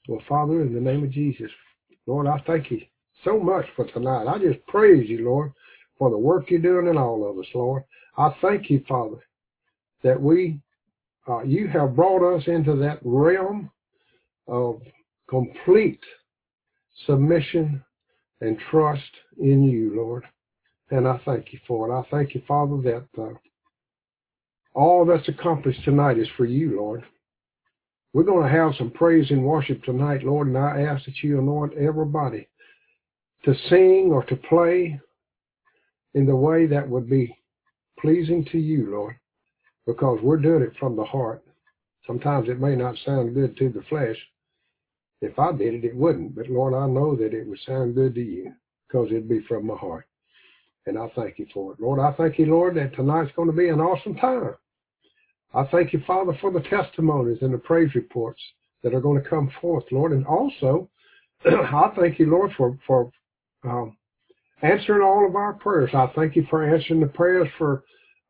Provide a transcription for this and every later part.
Well, Father, in the name of Jesus, Lord, I thank you so much for tonight. I just praise you, Lord, for the work you're doing in all of us, Lord. I thank you, Father, that you have brought us into that realm of complete submission and trust in you, Lord. And I thank you for it. I thank you, Father, that all that's accomplished tonight is for you, Lord. We're going to have some praise and worship tonight, Lord, and I ask that you anoint everybody to sing or to play in the way that would be pleasing to you, Lord, because we're doing it from the heart. Sometimes it may not sound good to the flesh. If I did it, it wouldn't. But, Lord, I know that it would sound good to you because it'd be from my heart. And I thank you for it. Lord, I thank you, Lord, that tonight's going to be an awesome time. I thank you, Father, for the testimonies and the praise reports that are going to come forth, Lord. And also, I thank you, Lord, for answering all of our prayers. I thank you for answering the prayers for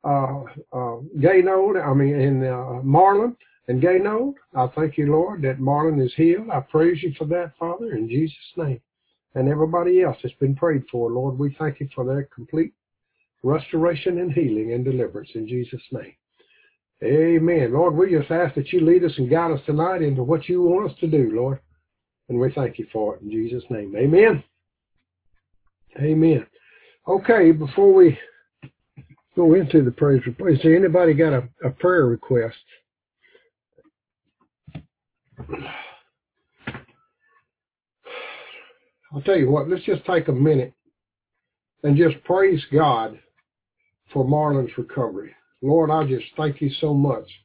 Marlon and Gaynode. I thank you, Lord, that Marlon is healed. I praise you for that, Father, in Jesus' name. And everybody else that's been prayed for, Lord, we thank you for their complete restoration and healing and deliverance in Jesus' name. Amen. Lord, we just ask that you lead us and guide us tonight into what you want us to do, Lord. And we thank you for it in Jesus' name. Amen. Amen. Okay, before we go into the praise report, is there anybody got a prayer request? I'll tell you what, let's just take a minute and just praise God for Marlon's recovery. Lord, I just thank you so much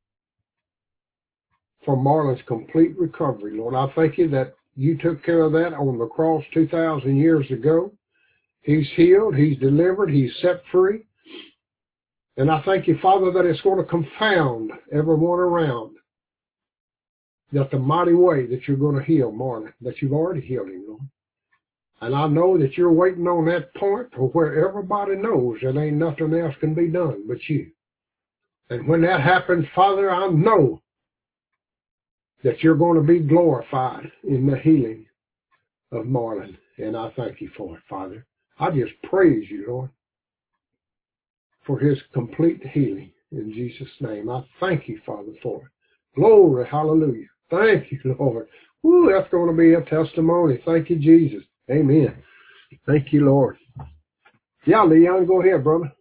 for Marlon's complete recovery. Lord, I thank you that you took care of that on the cross 2,000 years ago. He's healed, he's delivered, he's set free. And I thank you, Father, that it's going to confound everyone around, that the mighty way that you're going to heal Marlon, that you've already healed him, Lord. And I know that you're waiting on that point to where everybody knows that ain't nothing else can be done but you. And when that happens, Father, I know that you're going to be glorified in the healing of Marlon. And I thank you for it, Father. I just praise you, Lord, for his complete healing in Jesus' name. I thank you, Father, for it. Glory, hallelujah. Thank you, Lord. Woo, that's going to be a testimony. Thank you, Jesus. Amen. Thank you, Lord. Yeah, Leon, go ahead, brother.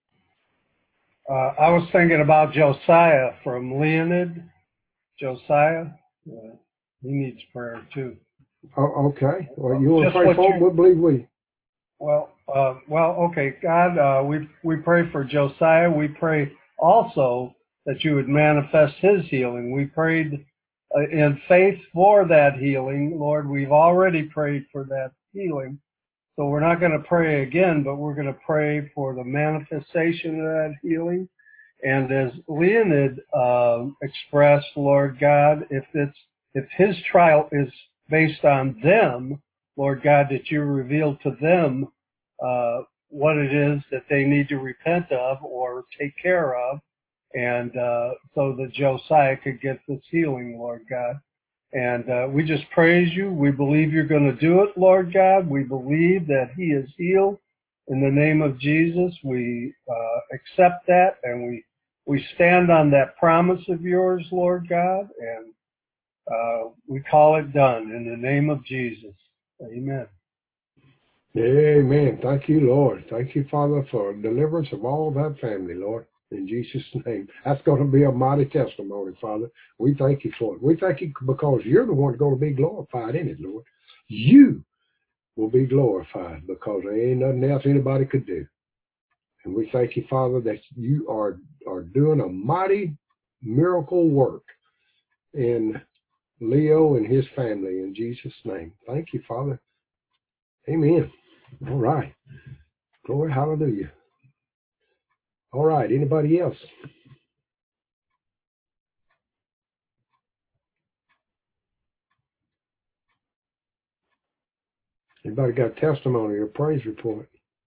I was thinking about Josiah from Leonid. Josiah, he needs prayer too. Oh, okay. Well, you want to pray for him? We'll believe we. Well, okay. God, we pray for Josiah. We pray also that you would manifest his healing. We prayed in faith for that healing. Lord, we've already prayed for that healing. So we're not going to pray again, but we're going to pray for the manifestation of that healing. And as Leonid expressed, Lord God, if his trial is based on them, Lord God, that you reveal to them what it is that they need to repent of or take care of, and so that Josiah could get this healing, Lord God. And we just praise you. We believe you're going to do it, Lord God. We believe that he is healed in the name of Jesus. We accept that, and we stand on that promise of yours, Lord God, and we call it done in the name of Jesus. Amen. Amen. Thank you, Lord. Thank you, Father, for deliverance of all that family, Lord. In Jesus' name. That's going to be a mighty testimony, Father. We thank you for it. We thank you because you're the one going to be glorified in it, Lord. You will be glorified because there ain't nothing else anybody could do. And we thank you, Father, that you are doing a mighty miracle work in Leo and his family in Jesus' name. Thank you, Father. Amen. All right. Glory, hallelujah. All right. Anybody else? Anybody got testimony or praise report?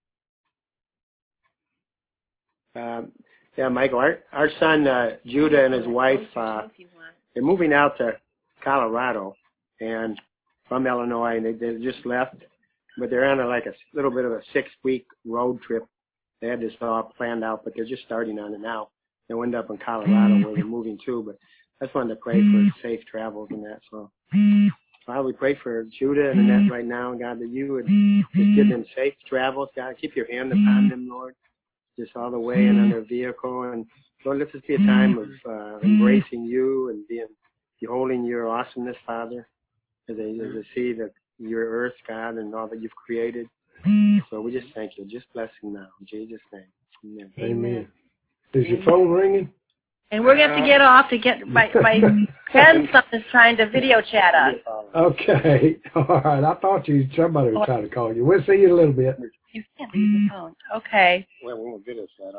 Yeah, Michael, our son Judah and his wife, they're moving out to Colorado, and from Illinois, and they just left, but they're on a little bit of a 6-week road trip. They had this all planned out, but they're just starting on it now. They'll end up in Colorado where they're moving to, but I just wanted to pray for safe travels and that. So, Father, we pray for Judah and Annette right now, God, that you would just give them safe travels, God. Keep your hand upon them, Lord, just all the way and on their vehicle. And Lord, let this be a time of embracing you and beholding your awesomeness, Father, as they see your earth, God, and all that you've created. So we just thank you. Just bless them now. In Jesus' name. Amen. Amen. Is your phone ringing? And we're going to have to get off to get my grandson is trying to video chat us. Okay. All right. I thought somebody was trying to call you. We'll see you in a little bit. You can't leave the phone. Okay. Well, we won't video chat.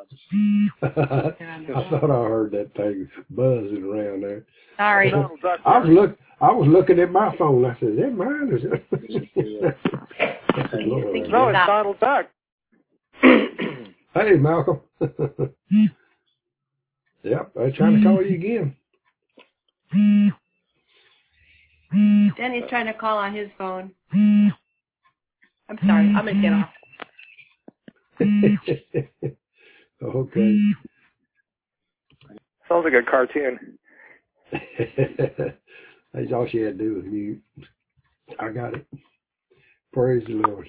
I thought I heard that thing buzzing around there. Sorry. I was looking at my phone. I said, is that mine? Or is it? No, it's Donald Duck. Hey, Malcolm. Yep, I'm trying to call you again. Denny's trying to call on his phone. I'm sorry. I'm going to get off. Okay. Sounds like a cartoon. That's all she had to do was mute. I got it. Praise the Lord.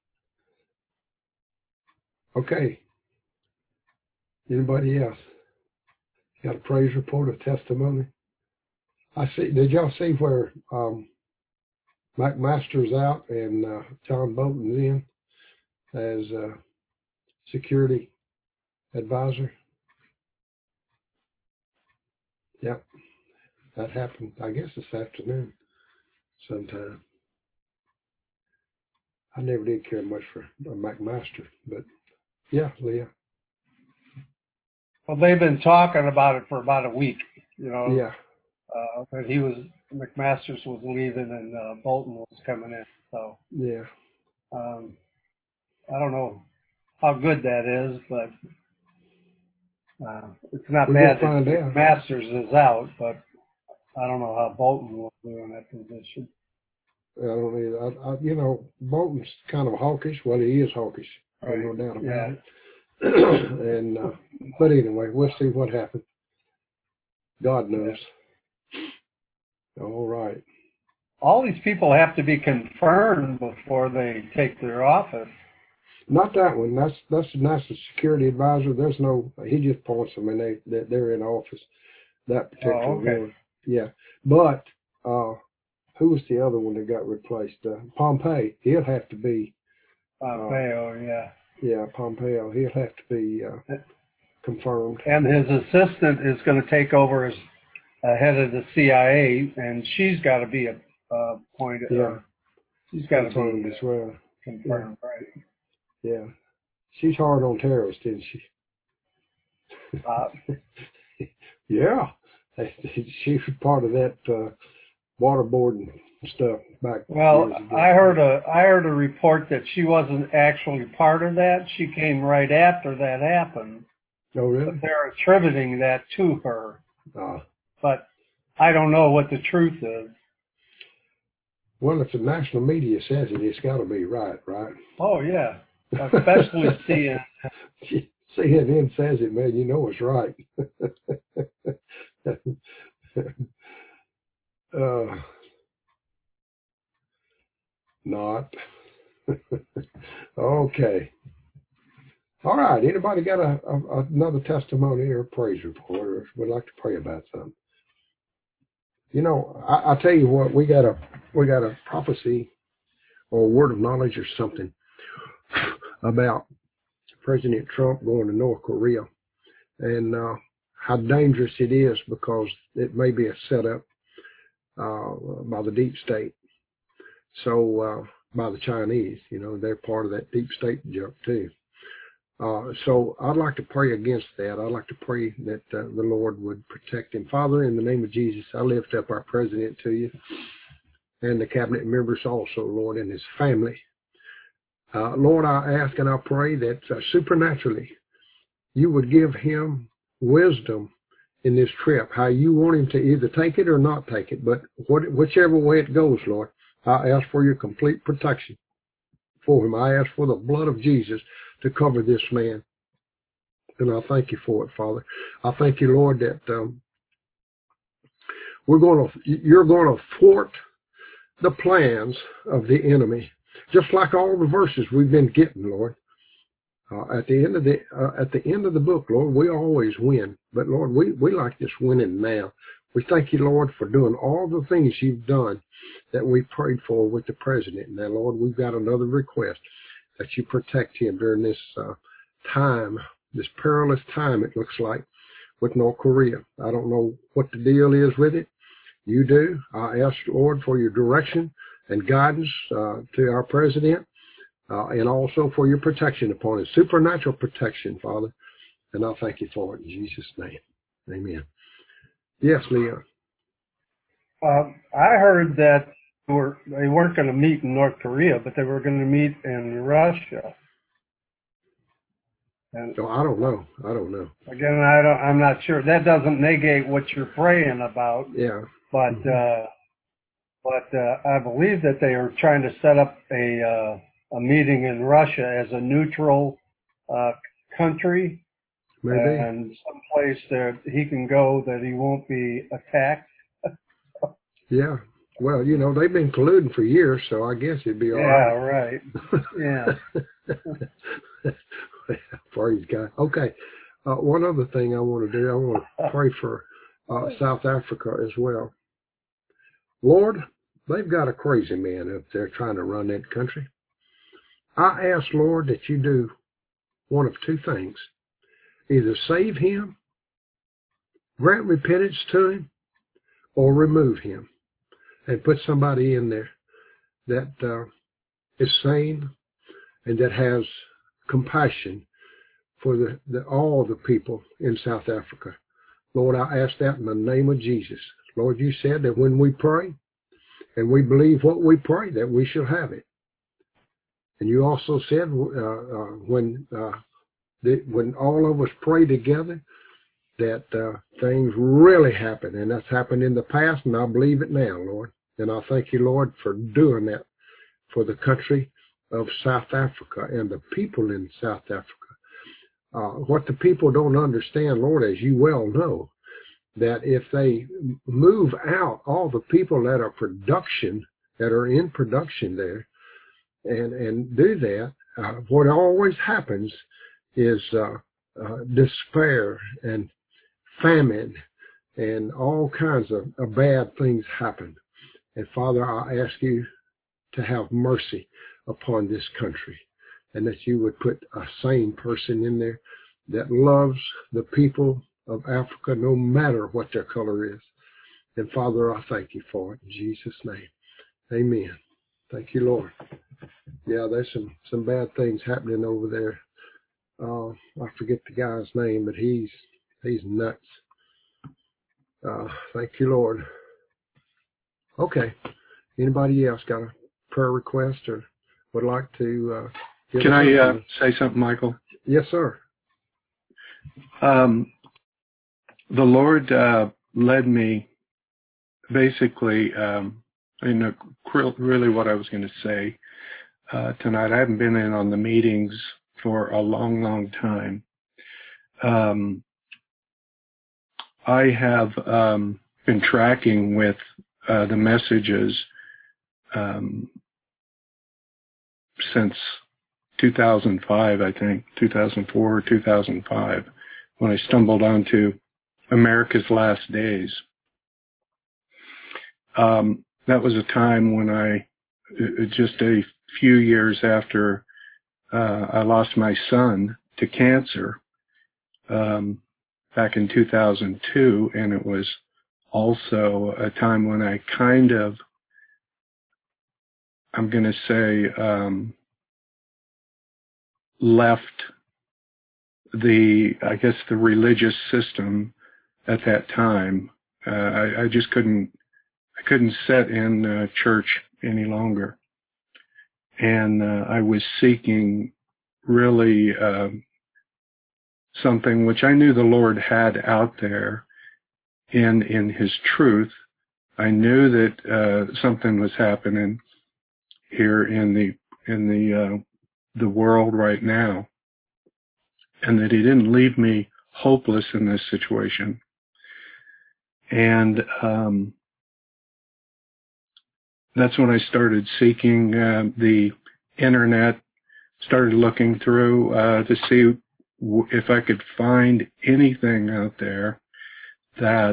Okay. Anybody else? Got a praise report, a testimony? Did y'all see where Mike Masters out and John Bolton's in as security advisor? Yep. That happened, I guess, this afternoon sometime. I never did care much for Mike Master, but yeah, Leah. Well, they've been talking about it for about a week, Yeah. But McMasters was leaving and Bolton was coming in. So yeah. I don't know how good that is, but it's not We're bad gonna that find out. McMasters is out, but I don't know how Bolton will do in that position. I don't either. Bolton's kind of hawkish. Well, he is hawkish. Right. No doubt about Yeah. it. And but anyway, we'll see what happens. God knows. Yeah. All right. All these people have to be confirmed before they take their office. Not that one. That's the national security advisor. There's no. He just points them, and they're in office. That particular one. Yeah. But who was the other one that got replaced? Pompeo. He'll have to be. Pompeo, yeah. Yeah, Pompeo. He'll have to be confirmed. And his assistant is going to take over as head of the CIA, and she's got to be appointed. Yeah. She's got to confirmed be as well. confirmed, Yeah. right? Yeah. She's hard on terrorists, isn't she? Yeah. She was part of that waterboarding stuff back. Well, years ago. I heard a report that she wasn't actually part of that. She came right after that happened. Oh, really? But they're attributing that to her. Ah. But I don't know what the truth is. Well, if the national media says it, it's got to be right? Oh, yeah. Especially CNN. CNN says it, man. You know it's right. Not. Okay. All right. Anybody got another testimony or praise report, or would like to pray about something? I tell you what, we got a prophecy or a word of knowledge or something about President Trump going to North Korea, and how dangerous it is because it may be a setup by the deep state. So by the Chinese, they're part of that deep state junk too. So I'd like to pray against that. I'd like to pray that the Lord would protect him. Father, in the name of Jesus, I lift up our president to you and the cabinet members also, Lord, and his family. Lord, I ask and I pray that supernaturally you would give him wisdom in this trip, how you want him to either take it or not take it, but whichever way it goes, Lord, I ask for your complete protection for him. I ask for the blood of Jesus to cover this man. And I thank you for it, Father. I thank you, Lord, that you're going to thwart the plans of the enemy, just like all the verses we've been getting, Lord. At the end of the book, Lord, we always win. But Lord, we like this winning now. We thank you, Lord, for doing all the things you've done that we prayed for with the president. Now, Lord, we've got another request that you protect him during this time, this perilous time, it looks like, with North Korea. I don't know what the deal is with it. You do. I ask, Lord, for your direction and guidance to our president, and also for your protection upon his supernatural protection, Father. And I thank you for it in Jesus' name. Amen. Yes, Leon. I heard that they weren't going to meet in North Korea, but they were going to meet in Russia. And I don't know. again, I'm not sure. That doesn't negate what you're praying about. Yeah. But I believe that they are trying to set up a meeting in Russia as a neutral country. Maybe. And someplace that he can go that he won't be attacked. Yeah. Well, they've been colluding for years, so I guess it'd be all right. Yeah, right. Yeah. Praise God. Okay. One other thing I want to do, I want to pray for South Africa as well. Lord, they've got a crazy man up there trying to run that country. I ask, Lord, that you do one of two things. Either save him, grant repentance to him, or remove him and put somebody in there that is sane and that has compassion for all the people in South Africa. Lord, I ask that in the name of Jesus. Lord, you said that when we pray and we believe what we pray, that we shall have it. And you also said when all of us pray together, that things really happen. And that's happened in the past, and I believe it now, Lord. And I thank you, Lord, for doing that for the country of South Africa and the people in South Africa. What the people don't understand, Lord, as you well know, that if they move out all the people that are in production there, and do that, what always happens is despair and famine and all kinds of bad things happen. And Father, I ask you to have mercy upon this country, and that you would put a sane person in there that loves the people of Africa no matter what their color is. And Father, I thank you for it in Jesus' name. Amen. Thank you, Lord. Yeah, there's some bad things happening over there. I forget the guy's name, but he's nuts. Thank you, Lord. Okay. Anybody else got a prayer request or would like to give Can I say something, Michael? Yes, sir. The Lord led me basically, really what I was going to say tonight. I haven't been in on the meetings for a long, long time. I have been tracking with the messages since 2005, I think, 2004 or 2005, when I stumbled onto America's Last Days. That was a time when just a few years after I lost my son to cancer back in 2002, and it was also a time when I kind of, I'm going to say, left the religious system at that time. I just couldn't sit in church any longer. And I was seeking really something which I knew the Lord had out there, in his truth. I knew that something was happening here in the world right now, and that he didn't leave me hopeless in this situation. And that's when I started seeking the internet, started looking through to see if I could find anything out there that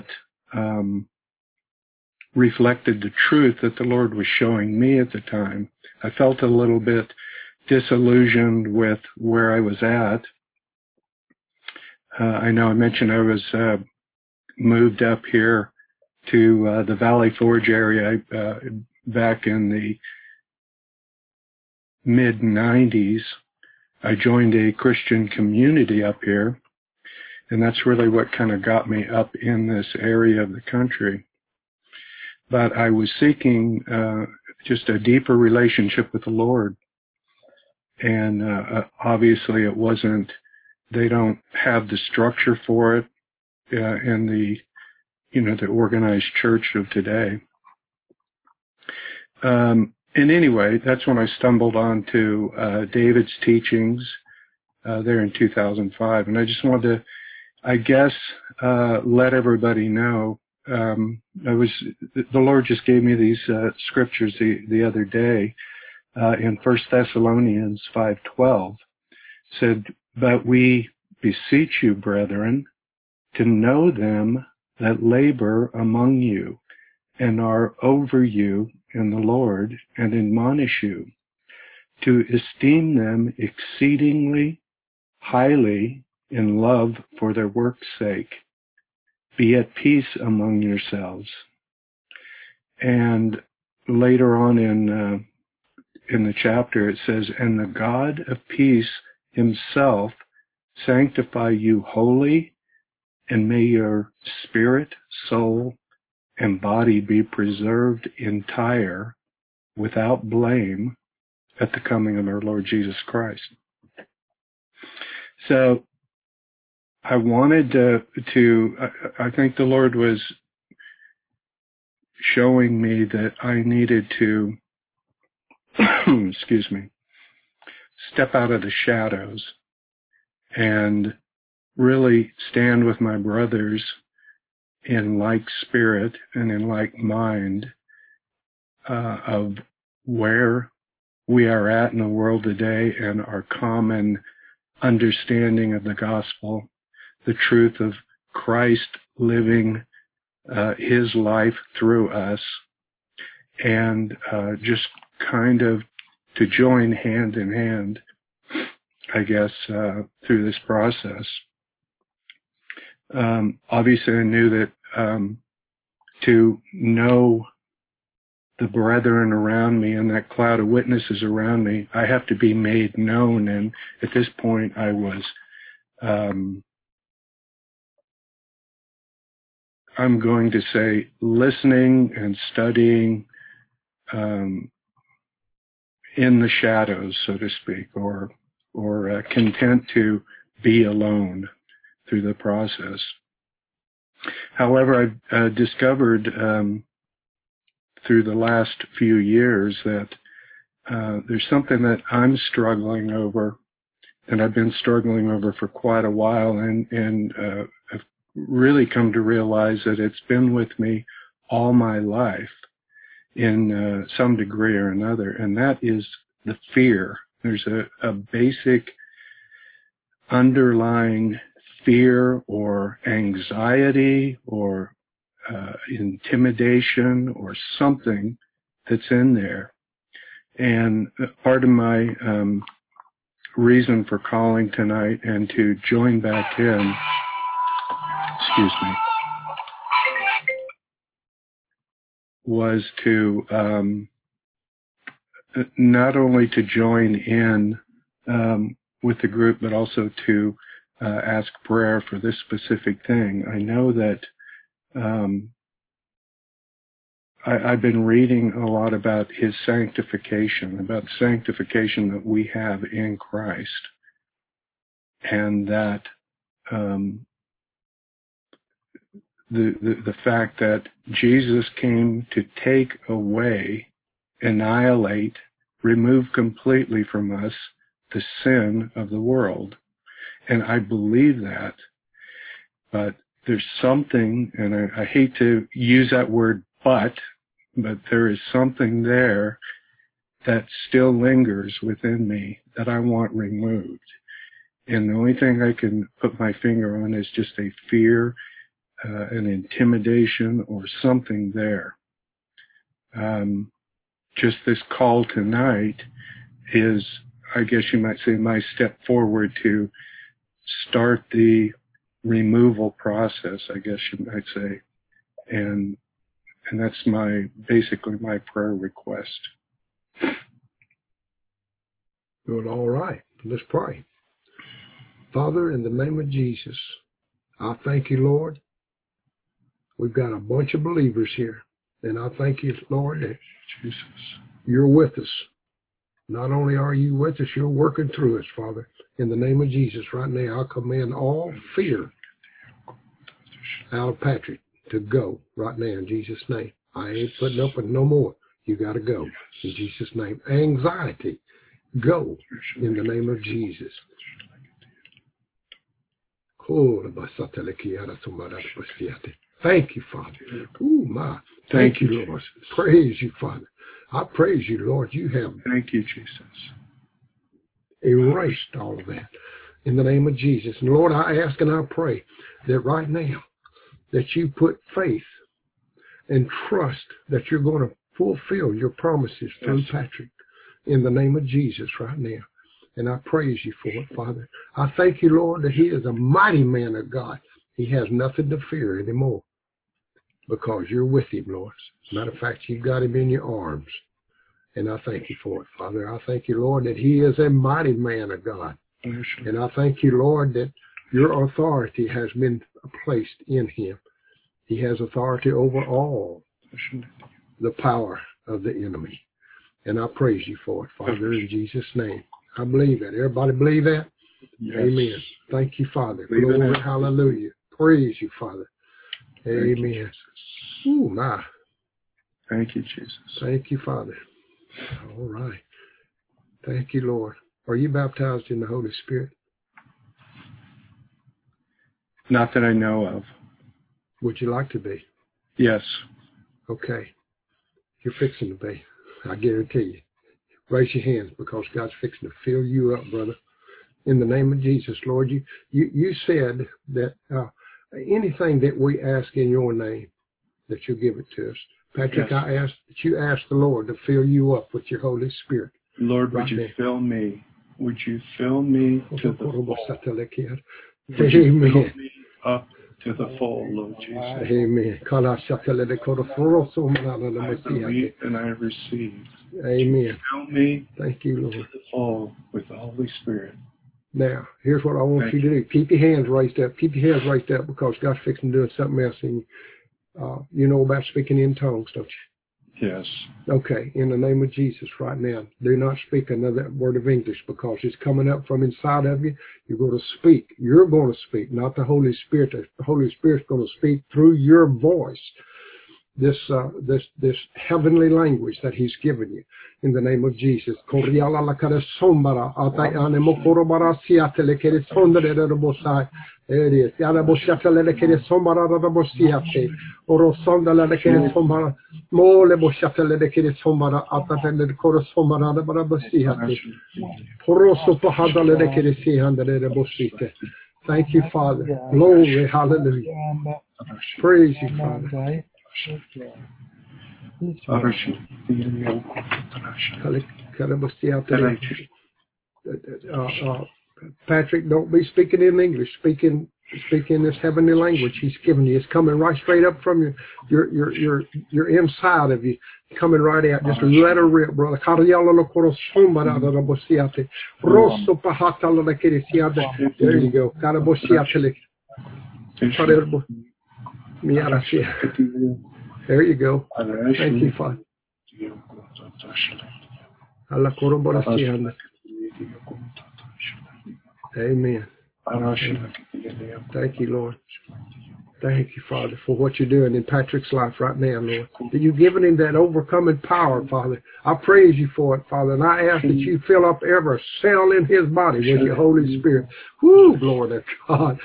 reflected the truth that the Lord was showing me at the time. I felt a little bit disillusioned with where I was at. I know I mentioned I was moved up here to the Valley Forge area back in the mid-90s. I joined a Christian community up here, and that's really what kind of got me up in this area of the country. But I was seeking just a deeper relationship with the Lord. And obviously it wasn't, they don't have the structure for it in the organized church of today. And anyway, that's when I stumbled onto David's teachings there in 2005. And I just wanted to, I guess, let everybody know. The Lord just gave me these scriptures the other day in 1 Thessalonians 5:12. Said, "But we beseech you, brethren, to know them that labor among you and are over you in the Lord, and admonish you to esteem them exceedingly highly in love for their work's sake. Be at peace among yourselves." And later on in the chapter it says, "And the God of peace himself sanctify you wholly, and may your spirit, soul, and body be preserved entire, without blame, at the coming of our Lord Jesus Christ." So I wanted I think the Lord was showing me that I needed to, excuse me, step out of the shadows and really stand with my brothers in like spirit and in like mind of where we are at in the world today and our common understanding of the gospel, the truth of Christ living his life through us, and just kind of to join hand in hand, I guess, through this process. Obviously, I knew that to know the brethren around me and that cloud of witnesses around me, I have to be made known. And at this point, I was, I'm going to say, listening and studying in the shadows, so to speak, or content to be alone through the process. However, I've discovered through the last few years that there's something that I'm struggling over, and I've been struggling over for quite a while, and I've really come to realize that it's been with me all my life in some degree or another, and that is the fear. There's a basic underlying fear or anxiety or intimidation or something that's in there. And part of my reason for calling tonight and to join back in, excuse me, was to not only to join in with the group, but also to ask prayer for this specific thing. I know that I've been reading a lot about his sanctification, about the sanctification that we have in Christ, and that the fact that Jesus came to take away, annihilate, remove completely from us the sin of the world. And I believe that. But there's something, and I hate to use that word but there is something there that still lingers within me that I want removed. And the only thing I can put my finger on is just a fear, an intimidation, or something there. Just this call tonight is, I guess you might say, my step forward to start the removal process, I guess you might say. And that's basically my prayer request. Good, all right. Let's pray. Father, in the name of Jesus, I thank you, Lord. We've got a bunch of believers here. And I thank you, Lord, that Jesus, you're with us. Not only are you with us, you're working through us, Father. In the name of Jesus, right now, I command all fear out of Patrick to go right now in Jesus' name. I ain't putting up with no more. You got to go in Jesus' name. Anxiety, go in the name of Jesus. Thank you, Father. Ooh, my. Thank you, Lord. Praise you, Father. I praise you, Lord. You have thank you, Jesus. Erased all of that in the name of Jesus. And Lord, I ask and I pray that right now that you put faith and trust that you're going to fulfill your promises through Patrick in the name of Jesus right now. And I praise you for it, Father. I thank you, Lord, that he is a mighty man of God. He has nothing to fear anymore because you're with him, Lord. Matter of fact, you've got him in your arms. And I thank you for it, Father. I thank you, Lord, that he is a mighty man of God. And I thank you, Lord, that your authority has been placed in him. He has authority over all the power of the enemy. And I praise you for it, Father, in Jesus' name. I believe that. Everybody believe that? Yes. Amen. Thank you, Father. Glory, hallelujah. Praise you, Father. Amen. Ooh, my. Thank you, Jesus. Thank you, Father. All right. Thank you, Lord. Are you baptized in the Holy Spirit? Not that I know of. Would you like to be? Yes. Okay. You're fixing to be. I guarantee you. Raise your hands because God's fixing to fill you up, brother. In the name of Jesus, Lord, you said that anything that we ask in your name, that you'll give it to us. Patrick, yes. I ask that you ask the Lord to fill you up with your Holy Spirit. Lord, would you fill me? Would you fill me to the full? Would you fill me up to the full, Lord Jesus? Amen. I believe and I receive. Amen. Fill me. Thank you, Lord. To the full with the Holy Spirit. Now, here's what I want you to do. Keep your hands raised up. Keep your hands raised up because God's fixing to do something else in you. You know about speaking in tongues, don't you? Yes. Okay, in the name of Jesus right now, do not speak another word of English because it's coming up from inside of you. You're going to speak. You're going to speak, not the Holy Spirit. The Holy Spirit's going to speak through your voice. This heavenly language that he's given you in the name of Jesus. There it is. Thank you, Father. Glory, hallelujah. Praise you, Father. Patrick, don't be speaking in English. Speaking this heavenly language he's given you. It's coming right straight up from your inside of you, coming right out. Just let her rip, brother. There you go. There you go. Thank you, Father. Amen. Thank you, Lord. Thank you, Father, for what you're doing in Patrick's life right now, Lord. That you've given him that overcoming power, Father. I praise you for it, Father, and I ask that you fill up every cell in his body with your Holy Spirit. Woo, glory to God.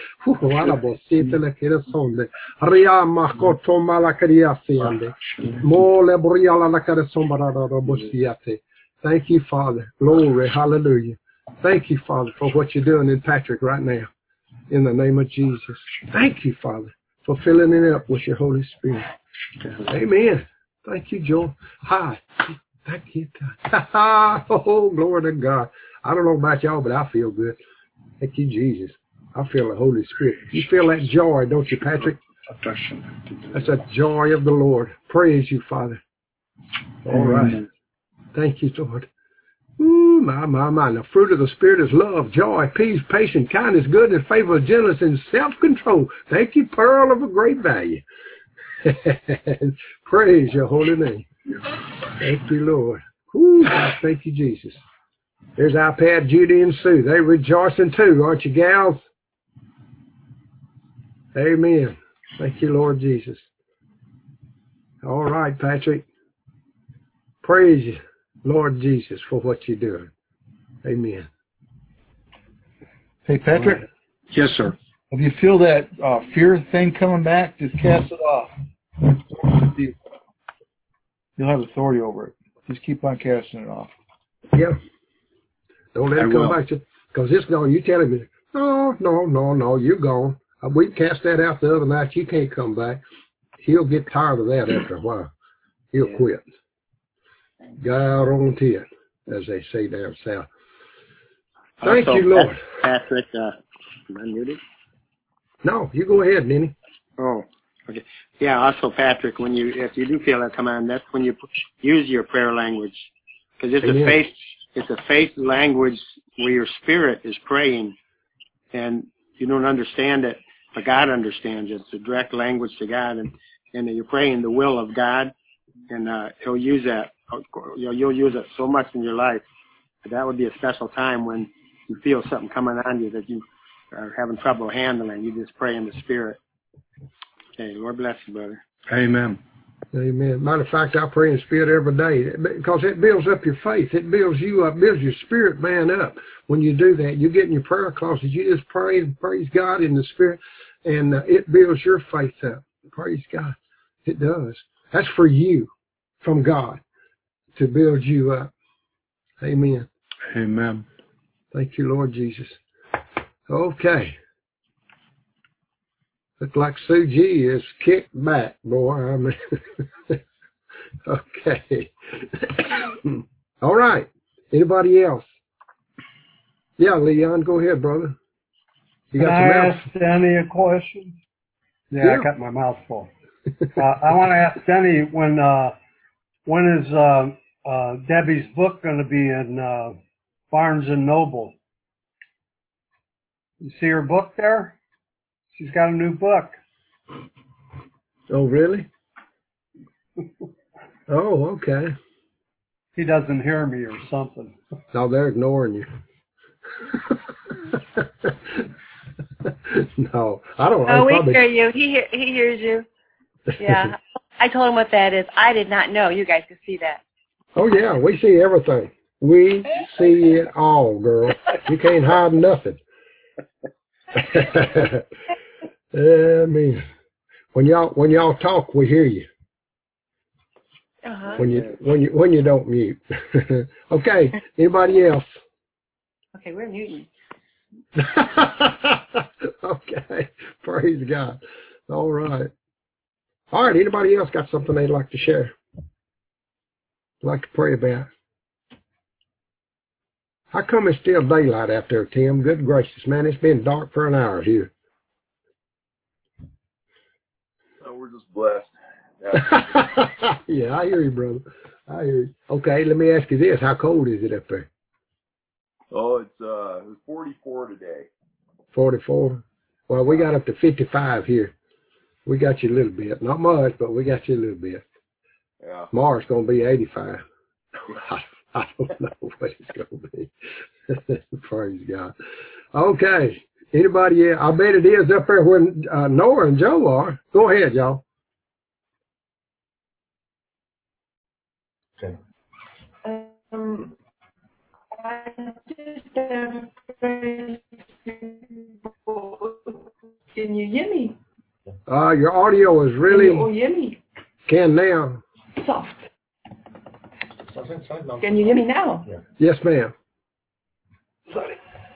Thank you, Father. Glory, hallelujah. Thank you, Father, for what you're doing in Patrick right now. In the name of Jesus. Thank you, Father, for filling it up with your Holy Spirit. Amen. Thank you, Joel. Hi. Thank you, God. Oh, glory to God. I don't know about y'all, but I feel good. Thank you, Jesus. I feel the Holy Spirit. You feel that joy, don't you, Patrick? That's the joy of the Lord. Praise you, Father. All right. Thank you, Lord. Ooh, my. The fruit of the Spirit is love, joy, peace, patience, kindness, goodness, favor, gentleness, and self-control. Thank you, pearl of a great value. Praise your holy name. Thank you, Lord. Ooh, God, thank you, Jesus. There's iPad, Judy, and Sue. They rejoicing too, aren't you, gals? Amen. Thank you, Lord Jesus. All right, Patrick. Praise you, Lord Jesus, for what you're doing. Amen. Hey, Patrick. Right. Yes, sir. If you feel that fear thing coming back, just cast it off. You'll have authority over it. Just keep on casting it off. Yeah. Don't let it come back to you. Because it's gone. You telling me, no, you're gone. We cast that out the other night. You can't come back. He'll get tired of that after a while. He'll quit. Guarantee it, as they say down south. Thank you, Lord. Patrick, am I muted? No, you go ahead, Nenny. Oh, okay. Yeah, also, Patrick, if you do feel that come on, that's when you use your prayer language. Because it's a faith language where your spirit is praying, and you don't understand it, but God understands it. It's a direct language to God, and you're praying the will of God, and He'll use that. You'll use it so much in your life. But that would be a special time when you feel something coming on you that you are having trouble handling. You just pray in the Spirit. Okay, Lord bless you, brother. Amen. Amen. Matter of fact, I pray in the Spirit every day because it builds up your faith. It builds you up, builds your spirit man up. When you do that, you get in your prayer closet, you just pray and praise God in the Spirit, and it builds your faith up. Praise God. It does. That's for you, from God, to build you up. Amen. Amen. Thank you, Lord Jesus. Okay. Looks like Sue G is kicked back, boy. I mean, okay. All right. Anybody else? Yeah, Leon, go ahead, brother. Can I ask Denny a question? Yeah, I got my mouth full. I want to ask Denny when is Debbie's book going to be in Barnes and Noble? You see her book there? She's got a new book. Oh, really? Oh, okay. He doesn't hear me or something. No, they're ignoring you. No, I don't. Oh, we hear you. He hears you. Yeah. I told him what that is. I did not know. You guys could see that. Oh, yeah. We see everything. We see it all, girl. You can't hide nothing. I mean, when y'all talk, we hear you. Uh-huh. When you don't mute. Okay. Anybody else? Okay, we're muting. Okay. Praise God. All right. All right. Anybody else got something they'd like to share? Like to pray about? How come it's still daylight out there, Tim? Good gracious, man. It's been dark for an hour here. Oh, we're just blessed. Yeah, I hear you, brother. I hear you. Okay, let me ask you this. How cold is it up there? Oh, it was 44 today. 44? Well, we got up to 55 here. We got you a little bit. Not much, but we got you a little bit. Yeah. Tomorrow's going to be 85. I don't know what it's going to be. Praise God. Okay. Anybody else? I bet it is up there where Noah and Joe are. Go ahead, y'all. Okay. I just have can you hear me? Your audio is Can you all really hear me? can now. Soft. Can you hear me now? Yeah. Yes, ma'am. Sorry.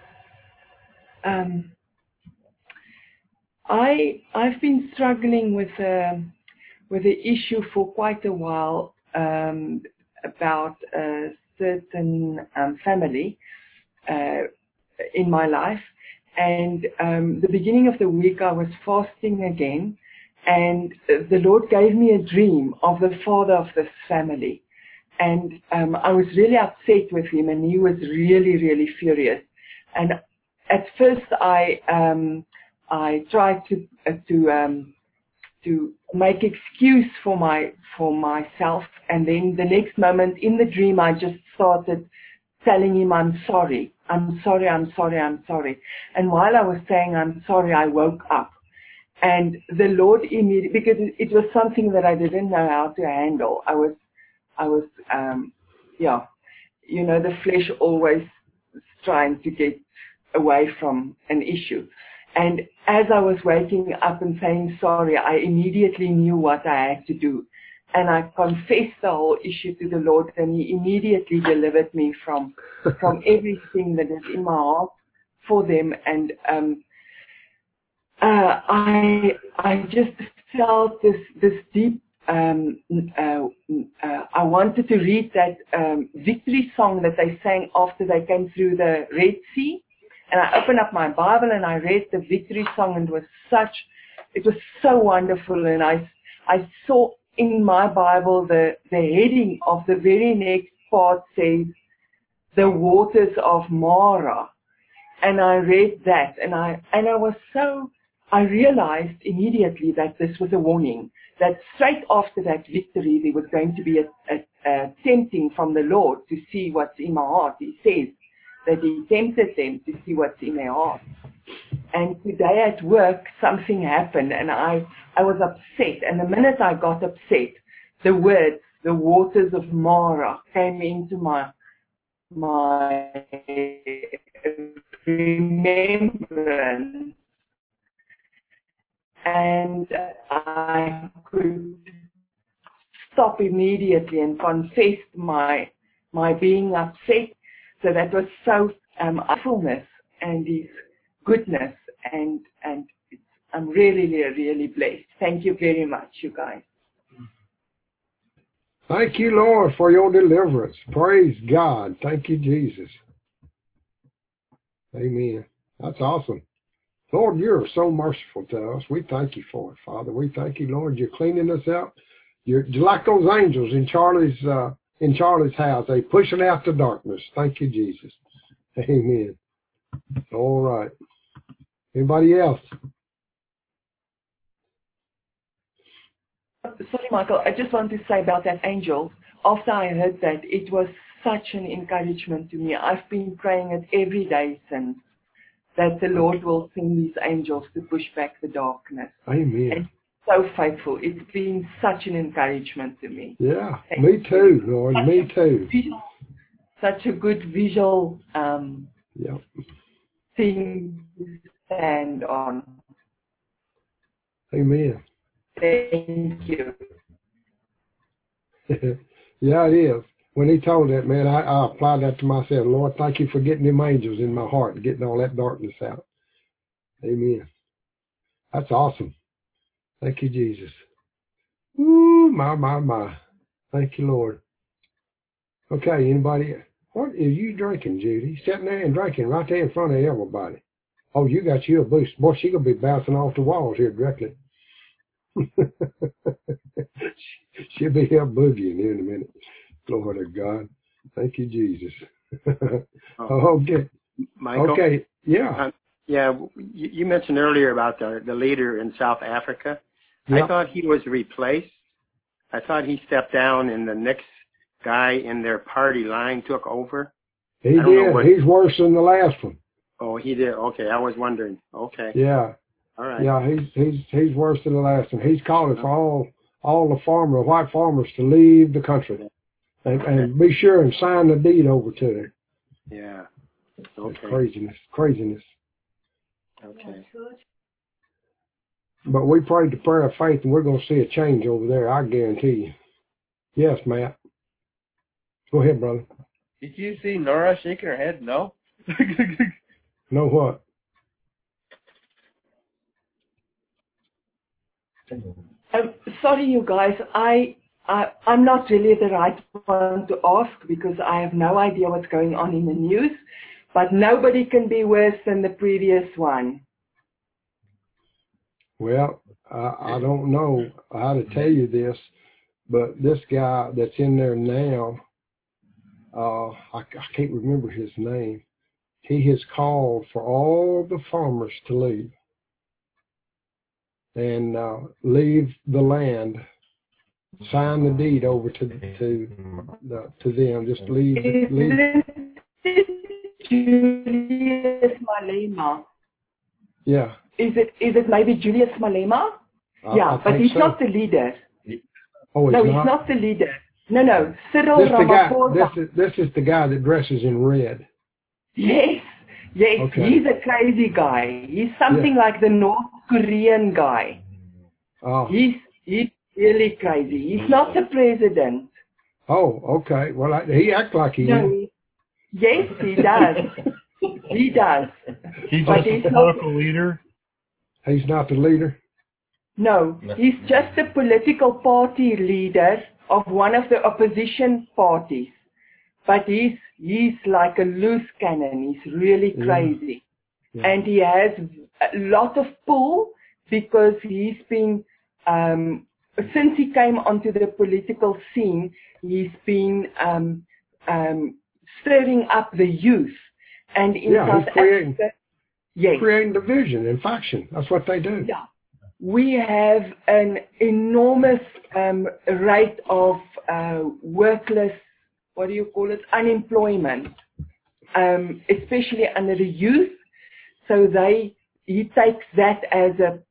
I've been struggling with the issue for quite a while about a certain family in my life, and the beginning of the week I was fasting again, and the Lord gave me a dream of the father of this family, and I was really upset with him, and he was really, really furious. And at first I tried to make excuse for myself, and then the next moment in the dream I just started telling him I'm sorry. And while I was saying I'm sorry, I woke up, and the Lord immediately, because it was something that I didn't know how to handle. I was the flesh always trying to get away from an issue. And as I was waking up and saying sorry, I immediately knew what I had to do. And I confessed the whole issue to the Lord, and He immediately delivered me from everything that is in my heart for them. And I just felt this deep. I wanted to read that victory song that they sang after they came through the Red Sea. And I opened up my Bible and I read the victory song, and it was so wonderful. And I saw in my Bible the heading of the very next part says, the waters of Mara. And I read that, and I realized immediately that this was a warning, that straight after that victory there was going to be a tempting from the Lord to see what's in my heart. He says that He tempted them to see what's in their heart. And today at work something happened, and I was upset, and the minute I got upset, the words, the waters of Mara, came into my remembrance, and I could stop immediately and confess my being upset. So that was so mindfulness and His goodness, and I'm really, really blessed. Thank you very much, you guys. Thank you, Lord, for your deliverance. Praise God. Thank you, Jesus. Amen. That's awesome. Lord, you're so merciful to us. We thank you for it, Father. We thank you, Lord. You're cleaning us out. You're like those angels in Charlie's house. They pushing out the darkness. Thank you, Jesus. Amen. All right. Anybody else? Sorry, Michael. I just want to say about that angel. After I heard that, it was such an encouragement to me. I've been praying it every day since, that the Lord will send these angels to push back the darkness. Amen. And so faithful. It's been such an encouragement to me. Yeah, me too, Lord. Me too. Such a good visual Yep. thing to stand on. Amen. Thank you. Yeah, it is. When he told that, man, I applied that to myself. Lord, thank you for getting them angels in my heart and getting all that darkness out. Amen. That's awesome. Thank you, Jesus. Ooh, my. Thank you, Lord. Okay, anybody? What are you drinking, Judy? Sitting there and drinking right there in front of everybody. Oh, you got you a boost. Boy, she going to be bouncing off the walls here directly. She'll be here boogieing here in a minute. Glory to God. Thank you, Jesus. Okay. Michael? Okay, yeah. You mentioned earlier about the leader in South Africa. Yeah. I thought he was replaced. I thought he stepped down and the next guy in their party line took over. He did. He's worse than the last one. Oh, he did. Okay, I was wondering. Okay. Yeah. All right. Yeah, he's worse than the last one. He's calling for all the white farmers to leave the country and be sure and sign the deed over to them. Yeah. It's Okay. craziness. Okay. But we prayed the prayer of faith, and we're going to see a change over there. I guarantee you. Yes, Matt. Go ahead, brother. Did you see Nora shaking her head? No. Know what? Sorry, you guys. I'm not really the right one to ask because I have no idea what's going on in the news. But nobody can be worse than the previous one. Well, I don't know how to tell you this, but this guy that's in there now, I can't remember his name. He has called for all the farmers to leave and leave the land, sign the deed over to them. Just leave. Isn't it Julius Malema? Yeah. Is it maybe Julius Malema? I but think he's so. not the leader. Oh, No, he's not the leader. No, Cyril Ramaphosa. This is the guy that dresses in red. Yes, Okay. He's a crazy guy. He's something like the North Korean guy. Oh. He's really crazy. He's not the president. Oh, okay. Well, he acts like he is. Yes, he does. He does. He's just a political leader? He's not the leader? No, he's just a political party leader of one of the opposition parties. But he's like a loose cannon. He's really crazy. Yeah. And he has a lot of pull because he's been, since he came onto the political scene, he's been stirring up the youth. And in South Africa, creating division and faction. That's what they do. Yeah. We have an enormous rate of workless, unemployment, especially under the youth. So he takes that as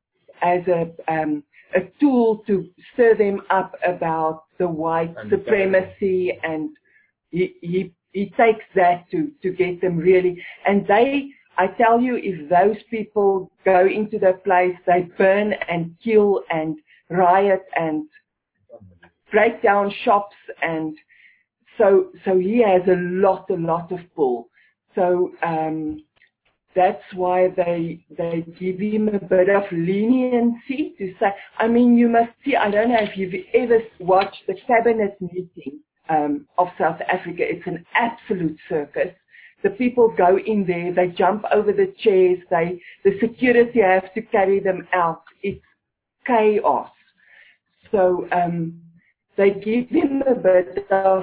a tool to stir them up about the white supremacy, and he takes that to get them really, and I tell you, if those people go into the place, they burn and kill and riot and break down shops, and so he has a lot of pull. So that's why they give him a bit of leniency to say. I mean, you must see. I don't know if you've ever watched the cabinet meeting of South Africa. It's an absolute circus. The people go in there, they jump over the chairs, the security have to carry them out. It's chaos. So they give him a bit of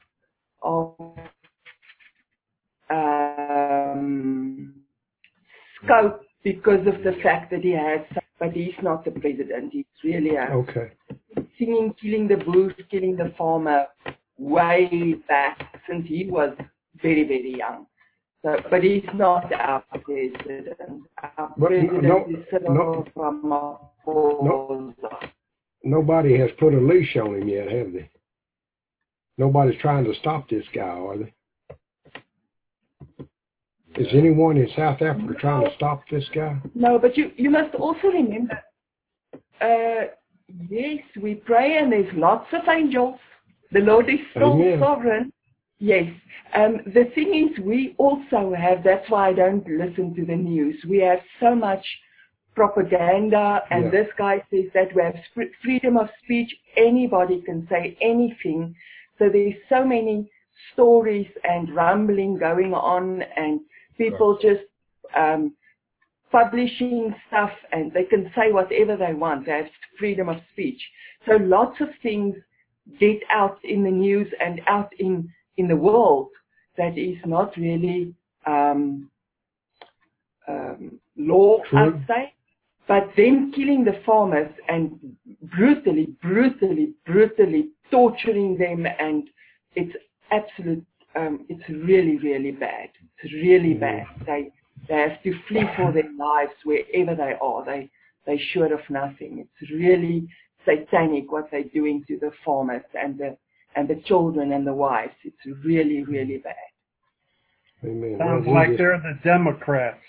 scope because of the fact that he has, but he's not the president. He's really singing, killing the bush, killing the farmer way back since he was very, very young. So, but he's not our president. Our president is Cyril Ramaphosa. Nobody has put a leash on him yet, have they? Nobody's trying to stop this guy, are they? Is anyone in South Africa trying to stop this guy? No, but you must also remember, yes, we pray and there's lots of angels. The Lord is still sovereign. Yes. The thing is, we also have, that's why I don't listen to the news. We have so much propaganda, and this guy says that we have freedom of speech. Anybody can say anything. So there's so many stories and rumbling going on, and people just publishing stuff, and they can say whatever they want. They have freedom of speech. So lots of things get out in the news and out in the world that is not really law, I'd say. But them killing the farmers and brutally torturing them, and it's absolute, it's really, really bad. It's really bad. They have to flee for their lives wherever they are. They're sure of nothing. It's really satanic what they're doing to the farmers and the children and the wives. It's really, really bad. Amen. Sounds Well, like they're the Democrats.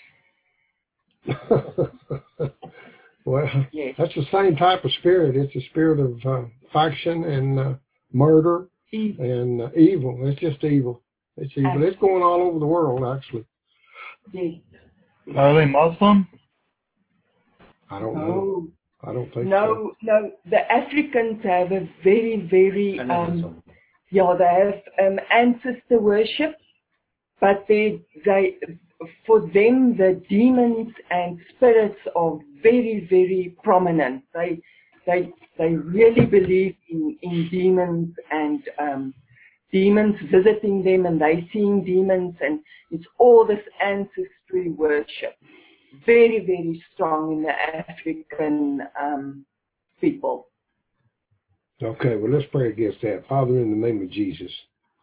Well, Yes. that's the same type of spirit. It's a spirit of faction and murder and evil. It's just evil. It's evil. It's going all over the world, actually. Yes. Are they Muslim? I don't know. I don't think so. No. The Africans have a very, very, they have ancestor worship, but for them, the demons and spirits are very, very prominent. They really believe in demons and demons visiting them, and they seeing demons, and it's all this ancestry worship. Very, very strong in the African people. Okay, well, let's pray against that. Father, in the name of Jesus,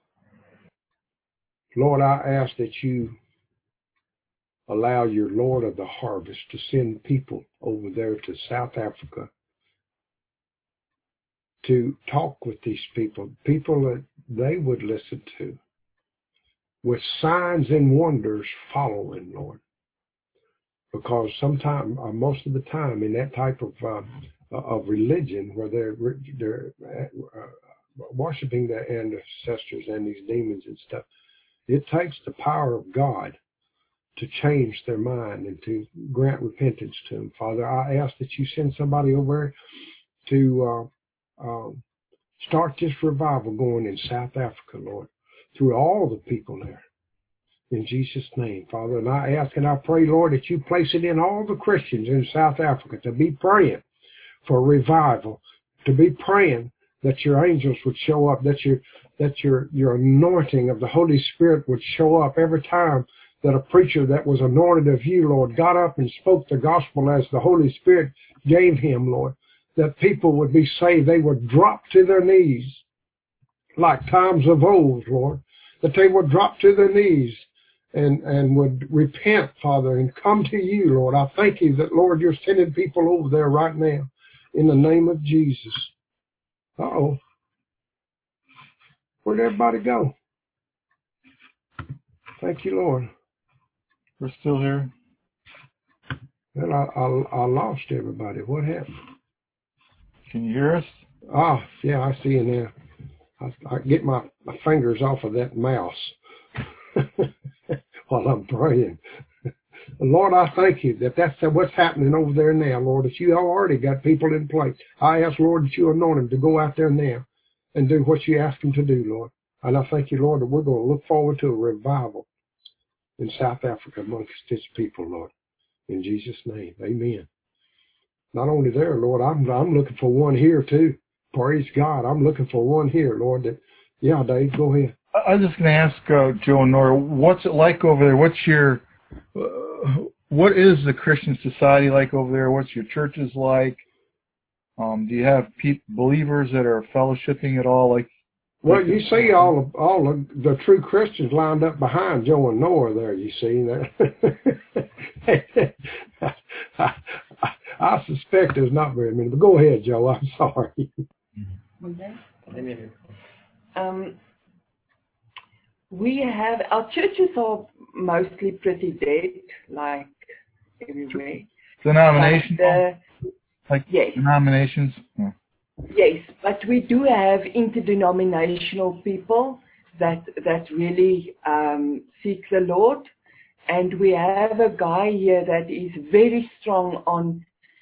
Lord, I ask that you allow your Lord of the harvest to send people over there to South Africa to talk with these people that they would listen to, with signs and wonders following, Lord. Because sometimes, most of the time, in that type of religion where they're worshiping their ancestors and these demons and stuff, it takes the power of God to change their mind and to grant repentance to them. Father, I ask that you send somebody over to start this revival going in South Africa, Lord, through all the people there. In Jesus' name, Father. And I ask and I pray, Lord, that you place it in all the Christians in South Africa to be praying for revival, to be praying that your angels would show up, that your anointing of the Holy Spirit would show up every time that a preacher that was anointed of you, Lord, got up and spoke the gospel as the Holy Spirit gave him, Lord, that people would be saved. They would drop to their knees like times of old, Lord, that they would drop to their knees and would repent, Father, and come to you, Lord. I thank you that, Lord, you're sending people over there right now in the name of Jesus. Uh-oh. Where'd everybody go? Thank you, Lord. We're still here. Well, I lost everybody. What happened? Can you hear us? Ah, yeah, I see you now. I get my fingers off of that mouse while I'm praying. Lord, I thank you that that's what's happening over there now, Lord, that you already got people in place. I ask, Lord, that you anoint them to go out there now and do what you ask them to do, Lord. And I thank you, Lord, that we're going to look forward to a revival in South Africa amongst its people, Lord. In Jesus' name, amen. Not only there, Lord, I'm looking for one here too. Praise God. I'm looking for one here, Lord. Yeah, Dave, go ahead. I was just going to ask Joe and Nora, what's it like over there? What is the Christian society like over there? What's your churches like? Do you have believers that are fellowshipping at all? Well, you see all of the true Christians lined up behind Joe and Nora there, you see. I suspect there's not very many, but go ahead, Joe. I'm sorry. We have, our churches are mostly pretty dead, like everywhere. Denominational? Yes. Denominations? Yeah. Yes, but we do have interdenominational people that really seek the Lord. And we have a guy here that is very strong on,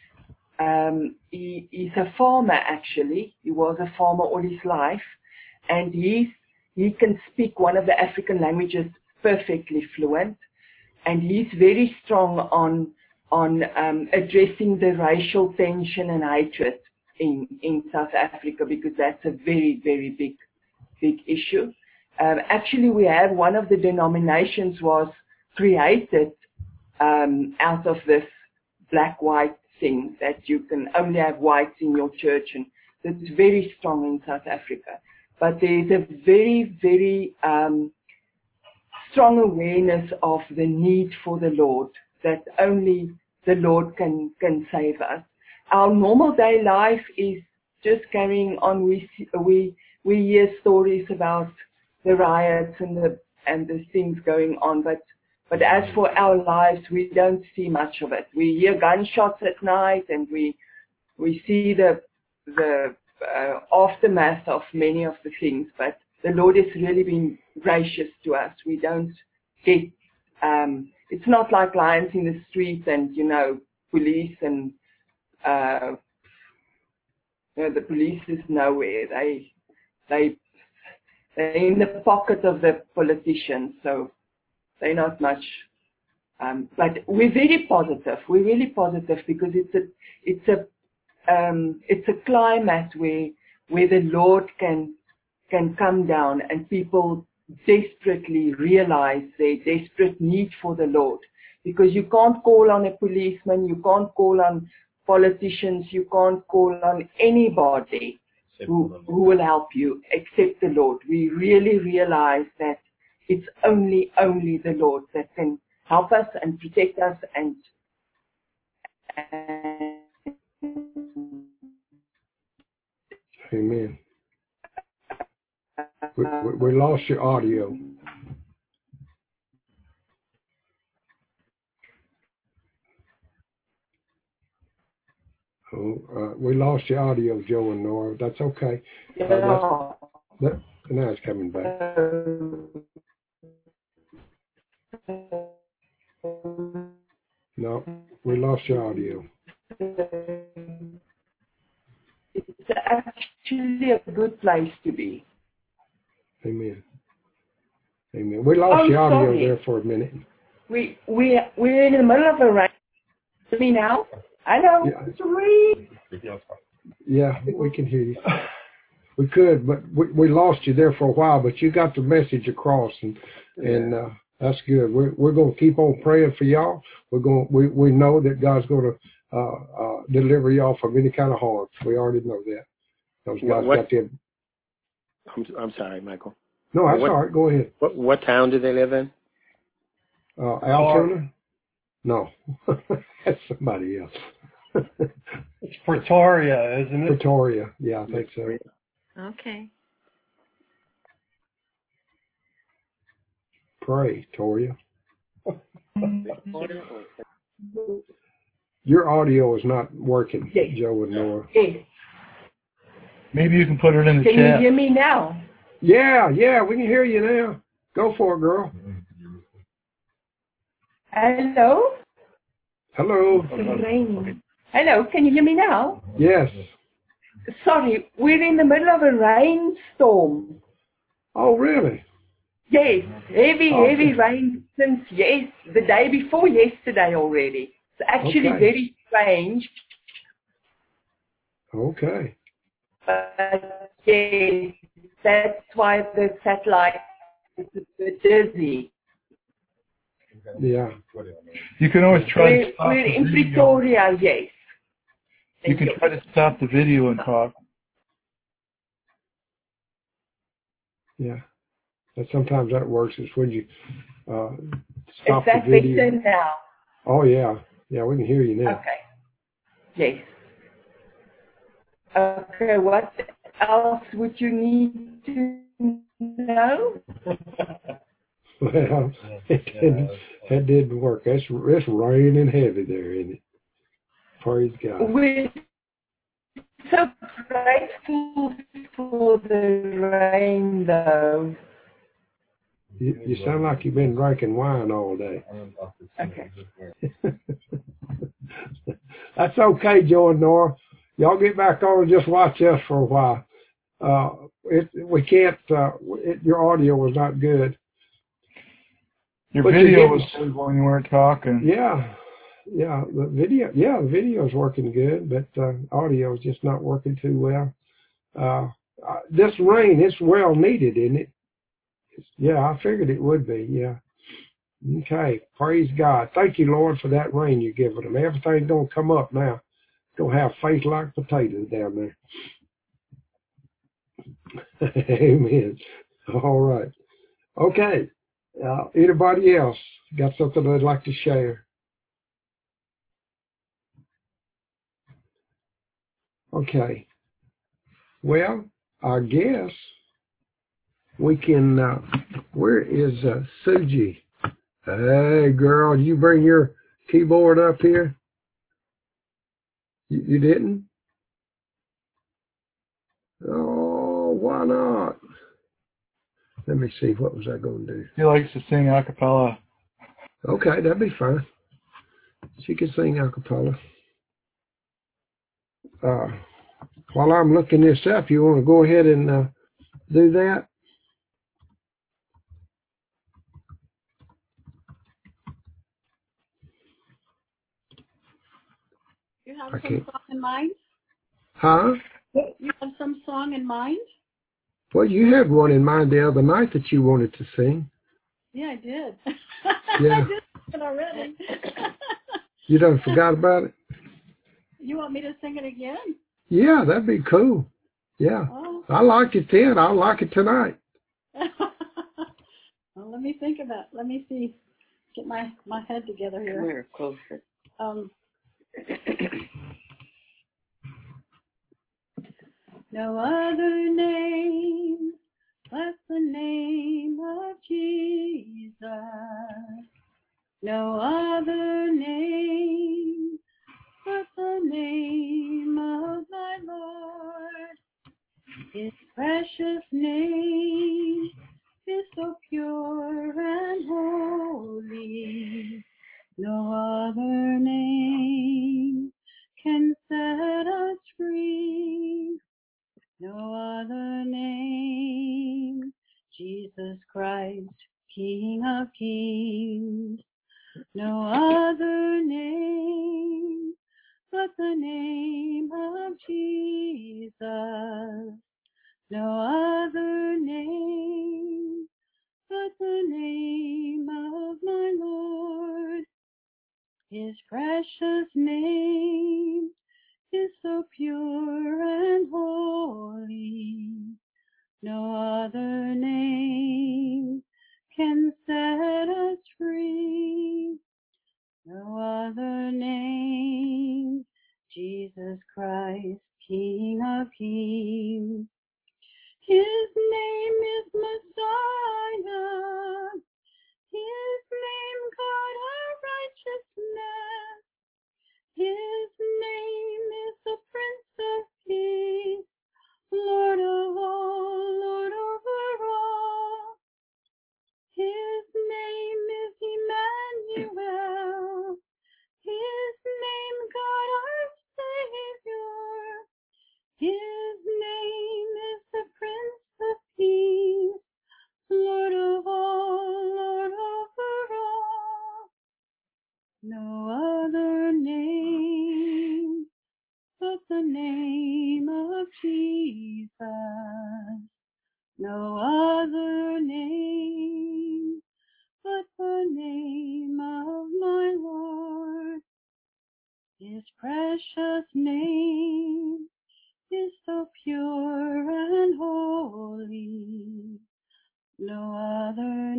he's a farmer actually. He was a farmer all his life. And he can speak one of the African languages perfectly fluent. And he's very strong on addressing the racial tension and hatred in South Africa, because that's a very, very big issue. Actually, we have one of the denominations was created out of this black-white thing, that you can only have whites in your church, and that's very strong in South Africa. But there's a very, very strong awareness of the need for the Lord, that only the Lord can save us. Our normal day life is just carrying on. We hear stories about the riots and the things going on, but as for our lives, we don't see much of it. We hear gunshots at night, and we see the aftermath of many of the things, but the Lord has really been gracious to us. We don't get, it's not like lions in the street and, police and, the police is nowhere. They're in the pocket of the politicians, so they're not much. But we're very positive. We're really positive because it's a climate where the Lord can come down and people desperately realize their desperate need for the Lord. Because you can't call on a policeman, you can't call on politicians, you can't call on anybody who will help you except the Lord. We really realize that it's only the Lord that can help us and protect us and Amen. We lost your audio. We lost your audio, Joe and Nora. That's okay. Now it's coming back. No, we lost your audio. It's actually a good place to be. Amen. Amen. We lost your audio there for a minute. We're in the middle of a rain. Hear me now? Hello. Yeah, we can hear you. We could, but we lost you there for a while. But you got the message across, and that's good. We're going to keep on praying for y'all. We know that God's going to deliver y'all from any kind of harm. We already know that. Those guys got them. I'm sorry, Michael. No, that's all right. Go ahead. What town do they live in? Altoona? No, that's somebody else. It's Pretoria, isn't it? Pretoria, yeah, I think so. Okay. Pray, Toria. Your audio is not working, Joe and Nora. Maybe you can put it in the chat. Can you hear me now? Yeah, we can hear you now. Go for it, girl. Hello? Hello. It's raining. Hello, can you hear me now? Yes. Sorry, we're in the middle of a rainstorm. Oh, really? Yes, heavy rain since the day before yesterday already. It's actually very strange. Okay. But yes, that's why the satellite is a bit dizzy. Yeah. You can always try to stop We're the in video. Pretoria, yes. You can try to stop the video and talk. Yeah. And sometimes that works. It's when you stop Is that the video. better now? Oh, yeah. Yeah, we can hear you now. Okay. Yes. Okay, what else would you need to know? Well, it didn't work. It's raining heavy there, isn't it? Praise God. We're so grateful for the rain, though. You sound like you've been drinking wine all day. Okay. That's okay, Joe and Nora. Y'all get back on and just watch us for a while. We can't. Your audio was not good. Your video was good when you weren't talking. Yeah, the video is working good, but audio is just not working too well. This rain, it's well needed, isn't it? Yeah, I figured it would be. Yeah. Okay, praise God. Thank you, Lord, for that rain you're giving them. Everything's gonna come up now. Gonna have faith like potatoes down there. Amen. All right. Okay. Anybody else got something they'd like to share? Okay. Well, I guess we can, where is Suji? Hey, girl, you bring your keyboard up here? You didn't? Oh, why not? Let me see, what was I going to do? He likes to sing a cappella. Okay, that'd be fine. She can sing a cappella. While I'm looking this up, you want to go ahead and do that? You have some song in mind? Huh? You have some song in mind? Well, you had one in mind the other night that you wanted to sing. Yeah, I did. Yeah. I did it already. You done forgot about it? You want me to sing it again? Yeah, that'd be cool. Yeah. Oh. I liked it then. I'll like it tonight. Well, let me think about it. Let me see. Get my head together here. Come here, closer. No other name but the name of Jesus. No other name but the name of my Lord. His precious name is so pure and holy. No other name can set us free. No other name, Jesus Christ, King of Kings. No other name but the name of Jesus. No other name but the name of my Lord. His precious name is so pure and holy. No other name can set us free. No other name, Jesus Christ, King of Kings. His name is Messiah. His name, God our righteousness. His name is the Prince of Peace, Lord of all, Lord over all. His name is Emmanuel. His name, God our Savior. His name is the Prince of Peace, Lord of all, Lord over all. No other name but the name of Jesus. No other name but the name of my Lord. His precious name is so pure and holy. No other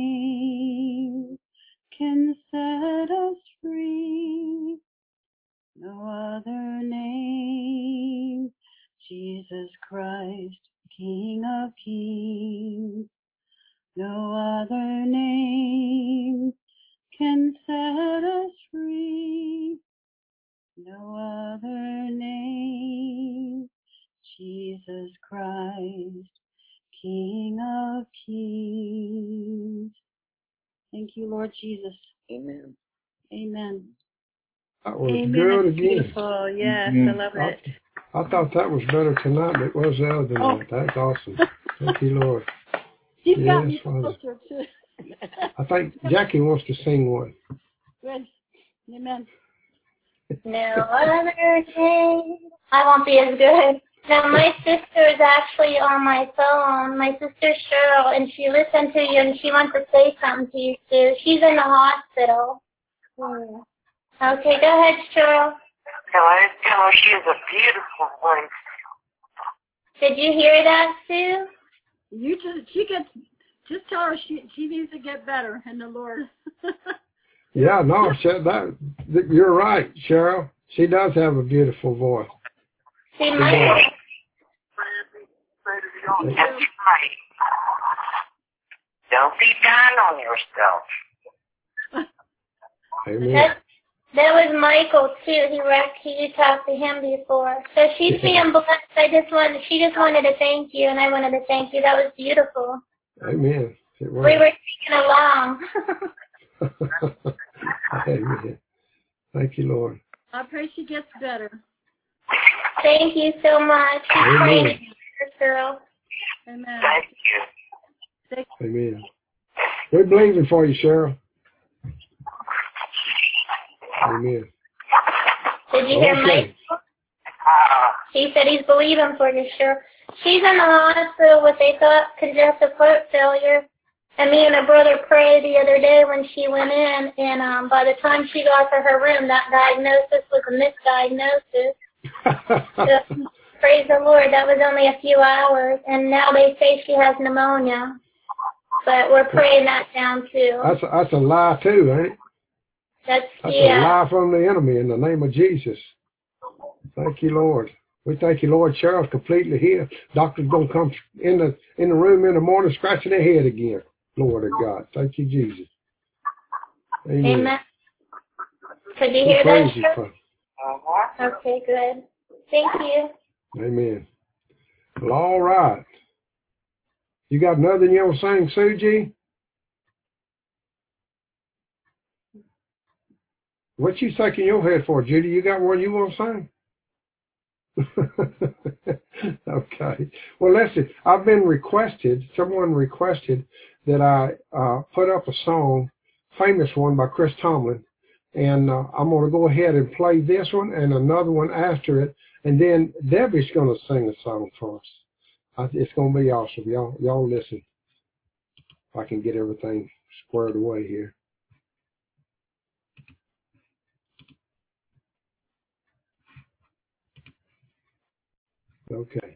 name can set us free. No other name, Jesus Christ, King of Kings. No other name can set us free. No other name, Jesus Christ, King of Kings. Thank you, Lord Jesus. Amen. Amen. That was Amen. good It's again. beautiful. Yes, I Mhm. love it. I thought that was better tonight than it was the other night. That's awesome. Thank you, Lord. She's got Yes, me Father. closer too. I think Jackie wants to sing one. Good. Amen. No other name. I won't be as good. Now, my sister is actually on my phone. My sister Cheryl, and she listened to you, and she wants to say something to you, too. She's in the hospital. Okay, go ahead, Cheryl. Can I tell her she has a beautiful voice? Did you hear that, Sue? She gets Just tell her she needs to get better in the Lord. Yeah, no, you're right, Cheryl. She does have a beautiful voice. See, my That's right. Don't be down on yourself. Amen. That was Michael too. You talked to him before. So she's being blessed. She just wanted to thank you, and I wanted to thank you. That was beautiful. Amen. It was. We were singing along. Amen. Thank you, Lord. I pray she gets better. Thank you so much. Amen. Praying for you, girl. Amen. Thank you. Amen. We're believing for you, Cheryl. Amen. Did you hear Mike? He said he's believing for you, sure. She's in the hospital with, they thought, congestive heart failure. And me and her brother prayed the other day when she went in, and by the time she got to her room, that diagnosis was a misdiagnosis. So, praise the Lord, that was only a few hours, and now they say she has pneumonia. But we're praying that down too. That's a lie too, ain't it? That's a lie from the enemy in the name of Jesus. Thank you, Lord. We thank you, Lord. Cheryl's completely healed. Doctor's gonna come in the room in the morning scratching their head again. Glory to God. Thank you, Jesus. Amen. Amen. Could you hear praise that? You, okay, good. Thank you. Amen. Well, all right. You got nothing you want to sing, Suji? What you shaking your head for, Judy? You got one you want to sing? Okay. Well, listen, someone requested that I put up a song, famous one by Chris Tomlin, and I'm going to go ahead and play this one and another one after it, and then Debbie's going to sing a song for us. It's going to be awesome. Y'all listen. If I can get everything squared away here. Okay.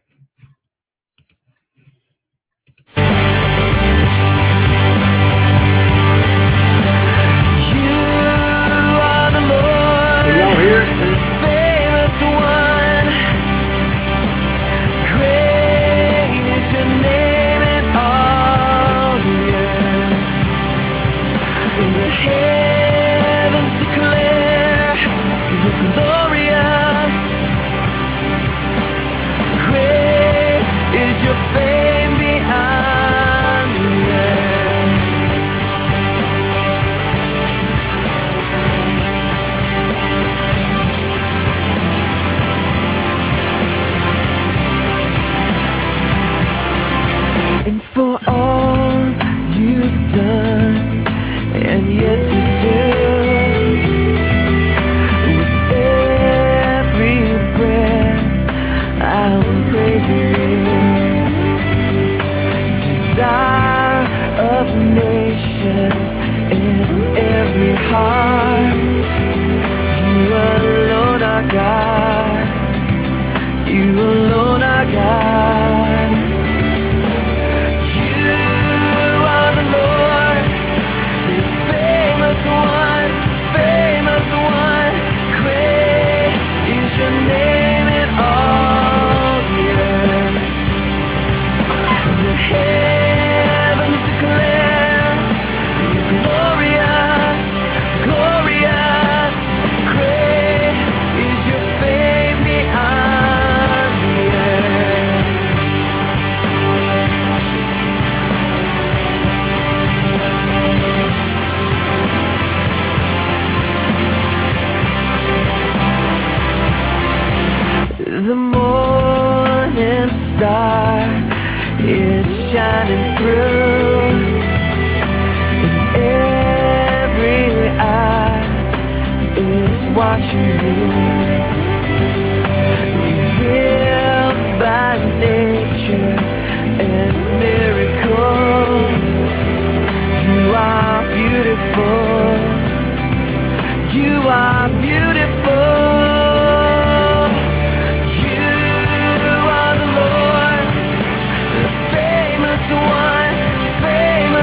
Famous one,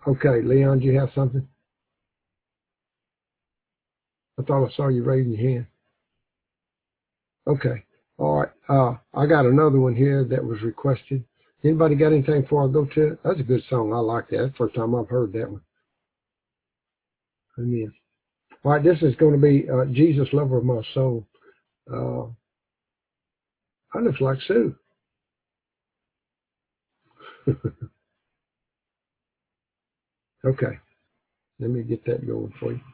Okay, Leon, do you have something? I thought I saw you raising your hand. Okay. All right. I got another one here that was requested. Anybody got anything before I go to it? That's a good song. I like that. That's the first time I've heard that one. Amen. All right, this is going to be Jesus, Lover of My Soul. That looks like Sue. Okay. Let me get that going for you.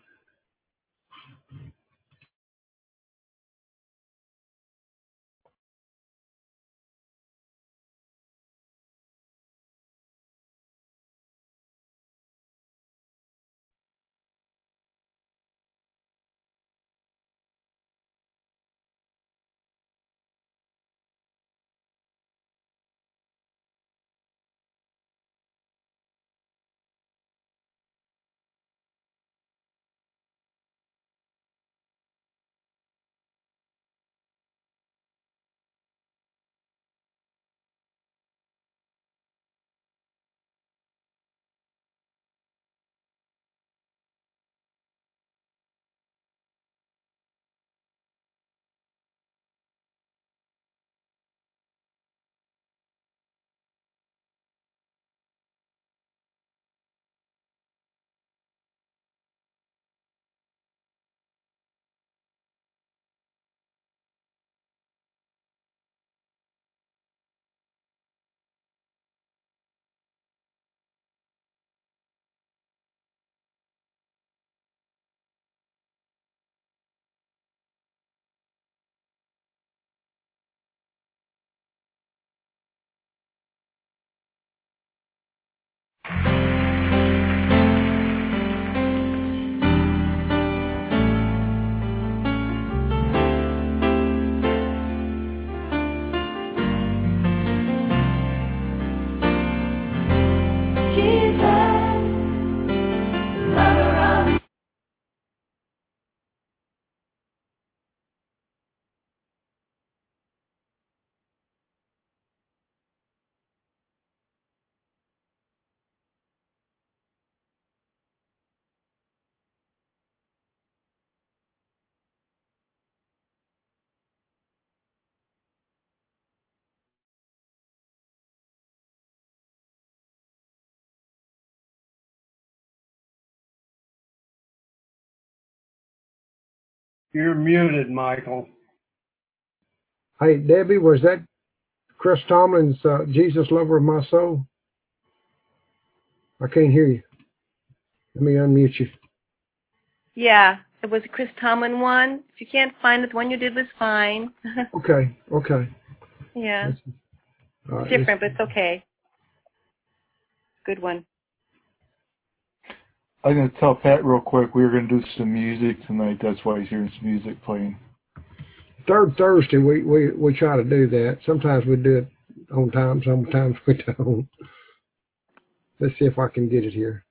You're muted, Michael. Hey, Debbie, was that Chris Tomlin's Jesus, Lover of My Soul? I can't hear you. Let me unmute you. Yeah, it was a Chris Tomlin one. If you can't find it, the one you did was fine. Okay. Yeah. It's Different, but it's okay. Good one. I'm going to tell Pat real quick, we were going to do some music tonight. That's why he's hearing some music playing. Third Thursday, we try to do that. Sometimes we do it on time, sometimes we don't. Let's see if I can get it here.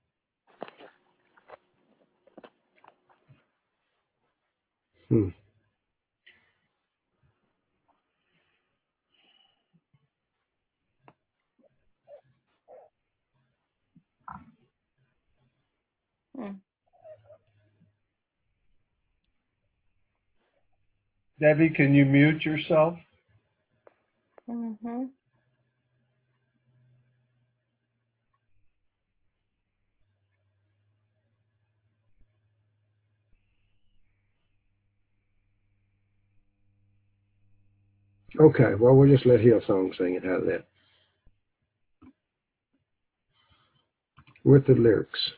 Debbie, can you mute yourself? Mm-hmm. Okay, well, we'll just let Hillsong sing it. How's that? With the lyrics.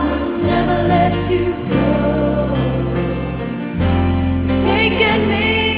Taking me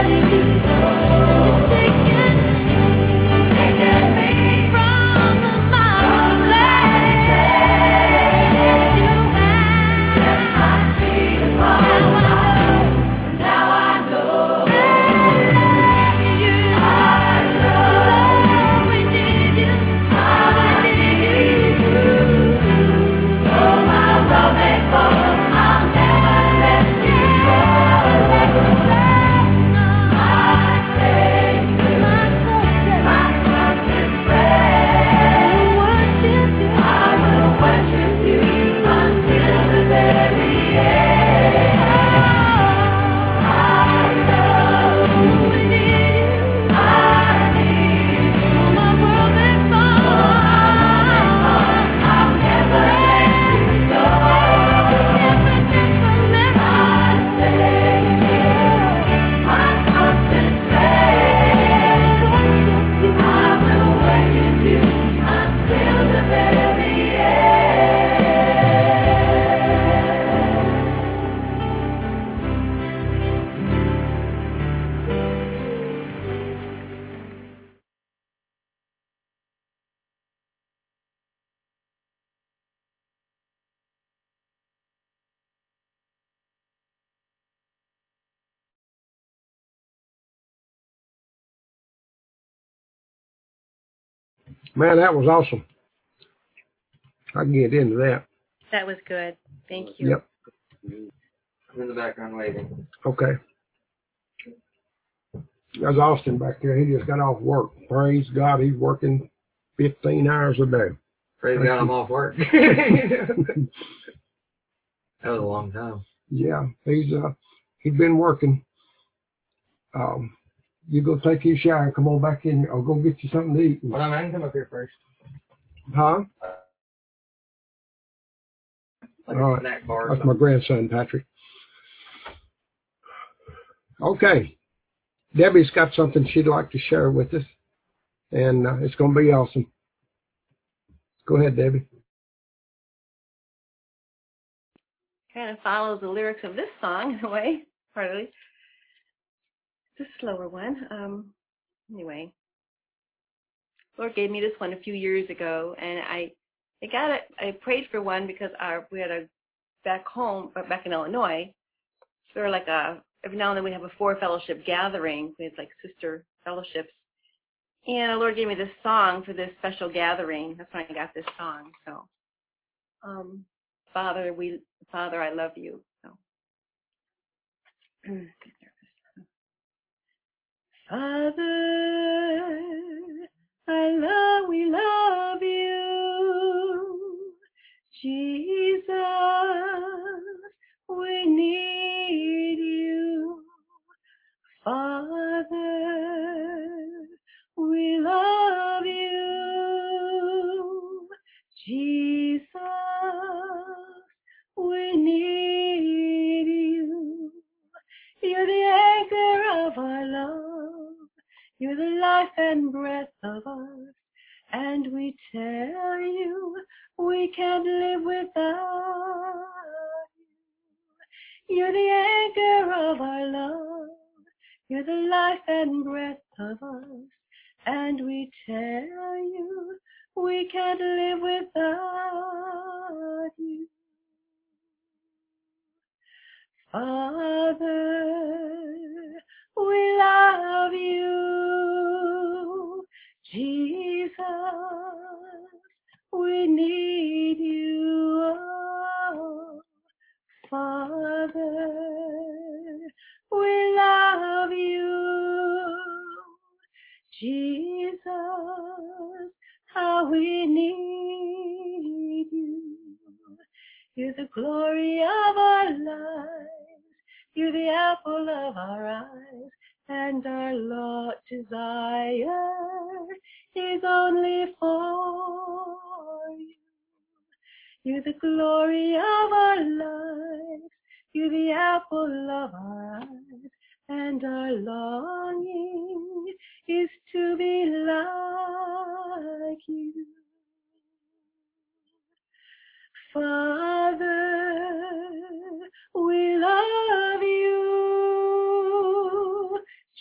Man, that was awesome. I can get into that. That was good. Thank you. Yep. I'm in the background waiting. Okay. There's Austin back there. He just got off work. Praise God, he's working 15 hours a day. Praise God, I'm off work. That was a long time. Yeah, he's been working. You go take your shower and come on back in, or go get you something to eat. Well, I can come up here first. Huh? Like All a right. snack bar. That's my grandson, Patrick. Okay. Debbie's got something she'd like to share with us, and it's going to be awesome. Go ahead, Debbie. Kind of follows the lyrics of this song in a way, partly. It's a slower one. Anyway, Lord gave me this one a few years ago, and I prayed for one because we had a back in Illinois. So like every now and then we have a 4-fellowship gathering with like sister fellowships. And the Lord gave me this song for this special gathering. That's when I got this song. So, Father, I love you. So. Father, we love you. Jesus, we need you. Father, we love you. Jesus, we need you. You're the anchor of our love. You're the life and breath of us. And we tell you we can't live without you. You're the anchor of our love. You're the life and breath of us. And we tell you we can't live without you. Father, we love you. Jesus, we need you. Oh, Father, we love you. Jesus, how we need you. You're the glory of our lives. You're the apple of our eyes. And our Lord desire is only for you. You're the glory of our lives. You're the apple of our eyes. And our longing is to be like you. Father, we love you.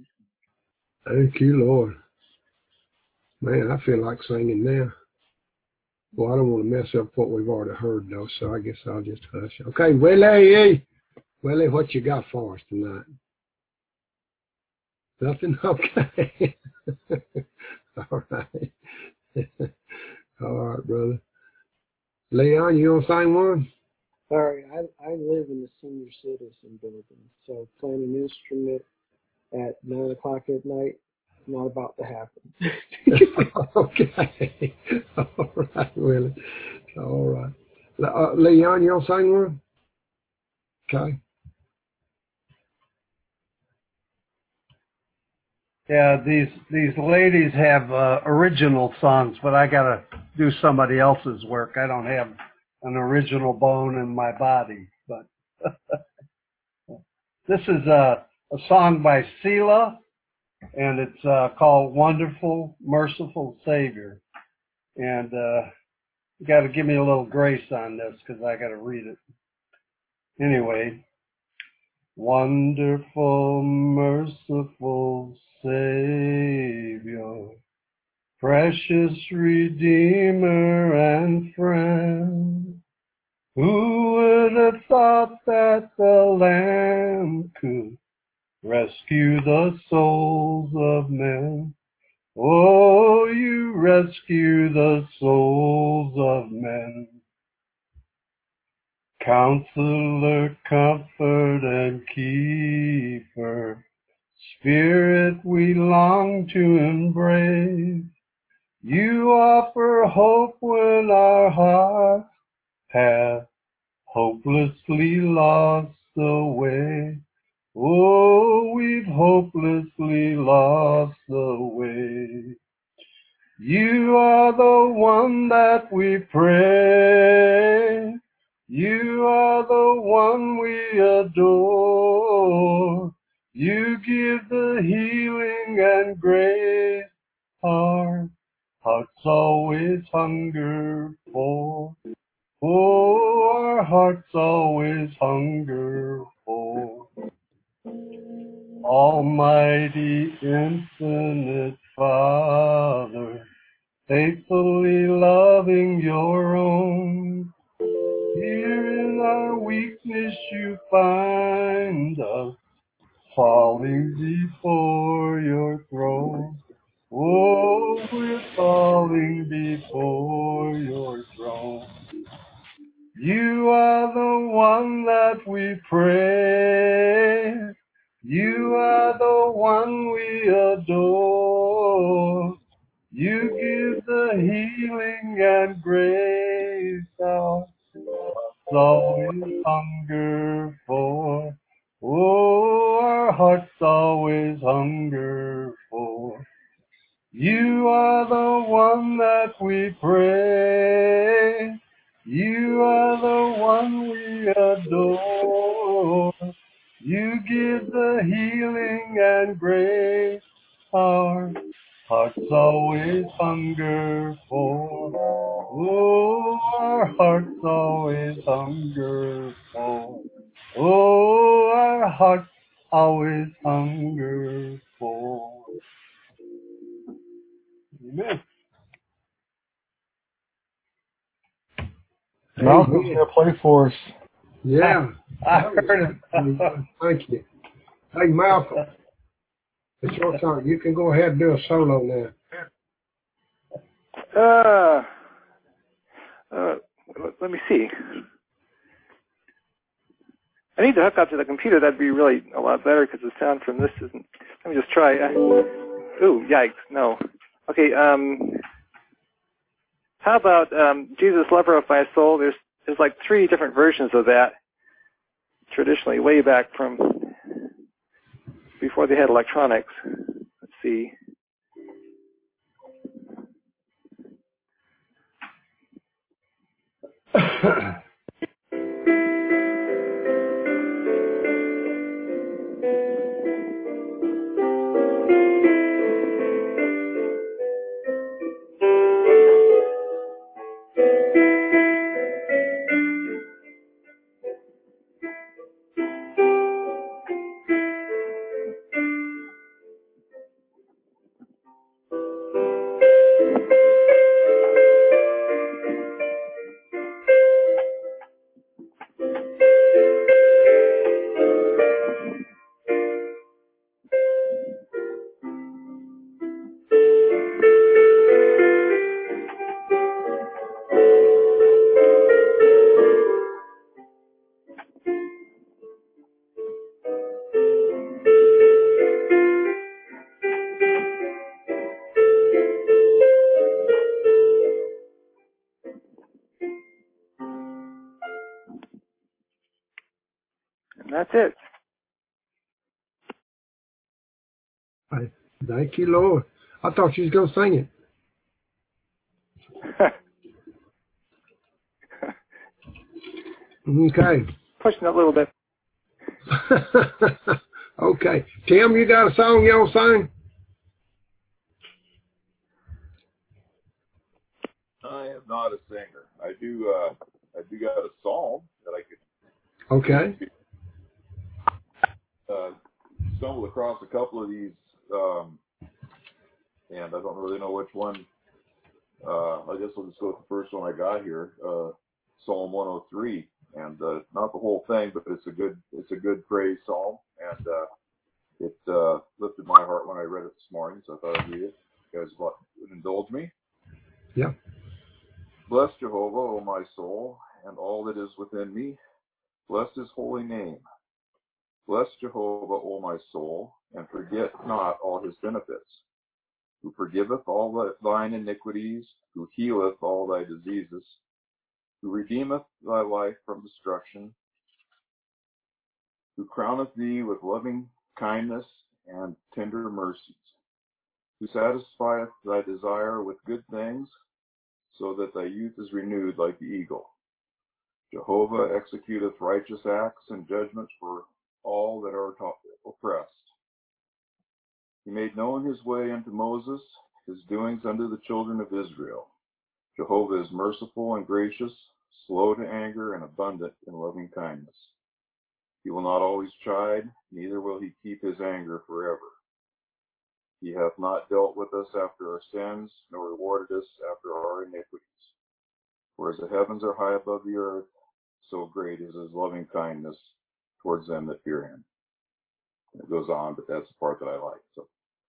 Thank you, Lord. Man, I feel like singing now. Well, I don't want to mess up what we've already heard, though, so I guess I'll just hush. Okay, Willie, what you got for us tonight? Nothing? Okay. All right. All right, brother. Leon, you gonna sing one? Sorry, I live in the senior citizen building, so playing an instrument at 9 o'clock at night is not about to happen. Okay. All right, Willie. All right. Leon, you gonna sing one? Okay. Yeah, these ladies have original songs, but I gotta do somebody else's work. I don't have an original bone in my body. But this is a song by Selah, and it's called "Wonderful, Merciful Savior." And you got to give me a little grace on this because I got to read it anyway. Wonderful, merciful Savior, precious Redeemer and friend, who would have thought that the Lamb could rescue the souls of men? Oh, you rescue the souls of men. Counselor, comfort, and keeper, Spirit we long to embrace. You offer hope when our hearts have hopelessly lost the way. Oh, we've hopelessly lost the way. You are the one that we pray. You are the one we adore. You give the healing and grace our hearts always hunger for. Oh, our hearts always hunger for. Almighty, infinite Father, faithfully loving your own. Here in our weakness you find us, falling before your throne. Oh, we're falling before your throne. You are the one that we pray. You are the one we adore. You give the healing and grace our hearts always hunger for. Oh, our hearts always hunger for. You are the one that we pray. You are the one we adore. You give the healing and grace our hearts always hunger for. Oh, our hearts always hunger for. Oh, our hearts always hunger for. Amen. Malcolm's going to play for us. Yeah. I heard it. Thank you. Hey, Malcolm, it's your turn. You can go ahead and do a solo now. Let me see. I need to hook up to the computer. That'd be really a lot better because the sound from this isn't. Let me just try. Ooh, yikes! No. Okay. How about Jesus, Lover of My Soul? There's like 3 different versions of that. Traditionally, way back from before they had electronics. Let's see. That's it. Thank you, Lord. I thought you was going to sing it. Okay. Pushing it a little bit. Okay. Tim, you got a song you want to sing? I am not a singer. I do got a psalm that I could. Okay. Stumbled across a couple of these, and I don't really know which one. I guess I'll just go with the first one I got here, Psalm 103, and not the whole thing, but it's a good praise psalm, and it lifted my heart when I read it this morning, so I thought I'd read it. You guys would indulge me. Yeah. Bless Jehovah, O my soul, and all that is within me. Bless his holy name. Bless Jehovah, O my soul, and forget not all his benefits, who forgiveth all thine iniquities, who healeth all thy diseases, who redeemeth thy life from destruction, who crowneth thee with loving kindness and tender mercies, who satisfieth thy desire with good things, so that thy youth is renewed like the eagle. Jehovah executeth righteous acts and judgments for all that are oppressed. He made known his way unto Moses, his doings unto the children of Israel. Jehovah is merciful and gracious, slow to anger, and abundant in loving kindness. He will not always chide, neither will he keep his anger forever. He hath not dealt with us after our sins, nor rewarded us after our iniquities. For as the heavens are high above the earth, so great is his loving kindness towards them that fear him. And it goes on, but that's the part that I like. So.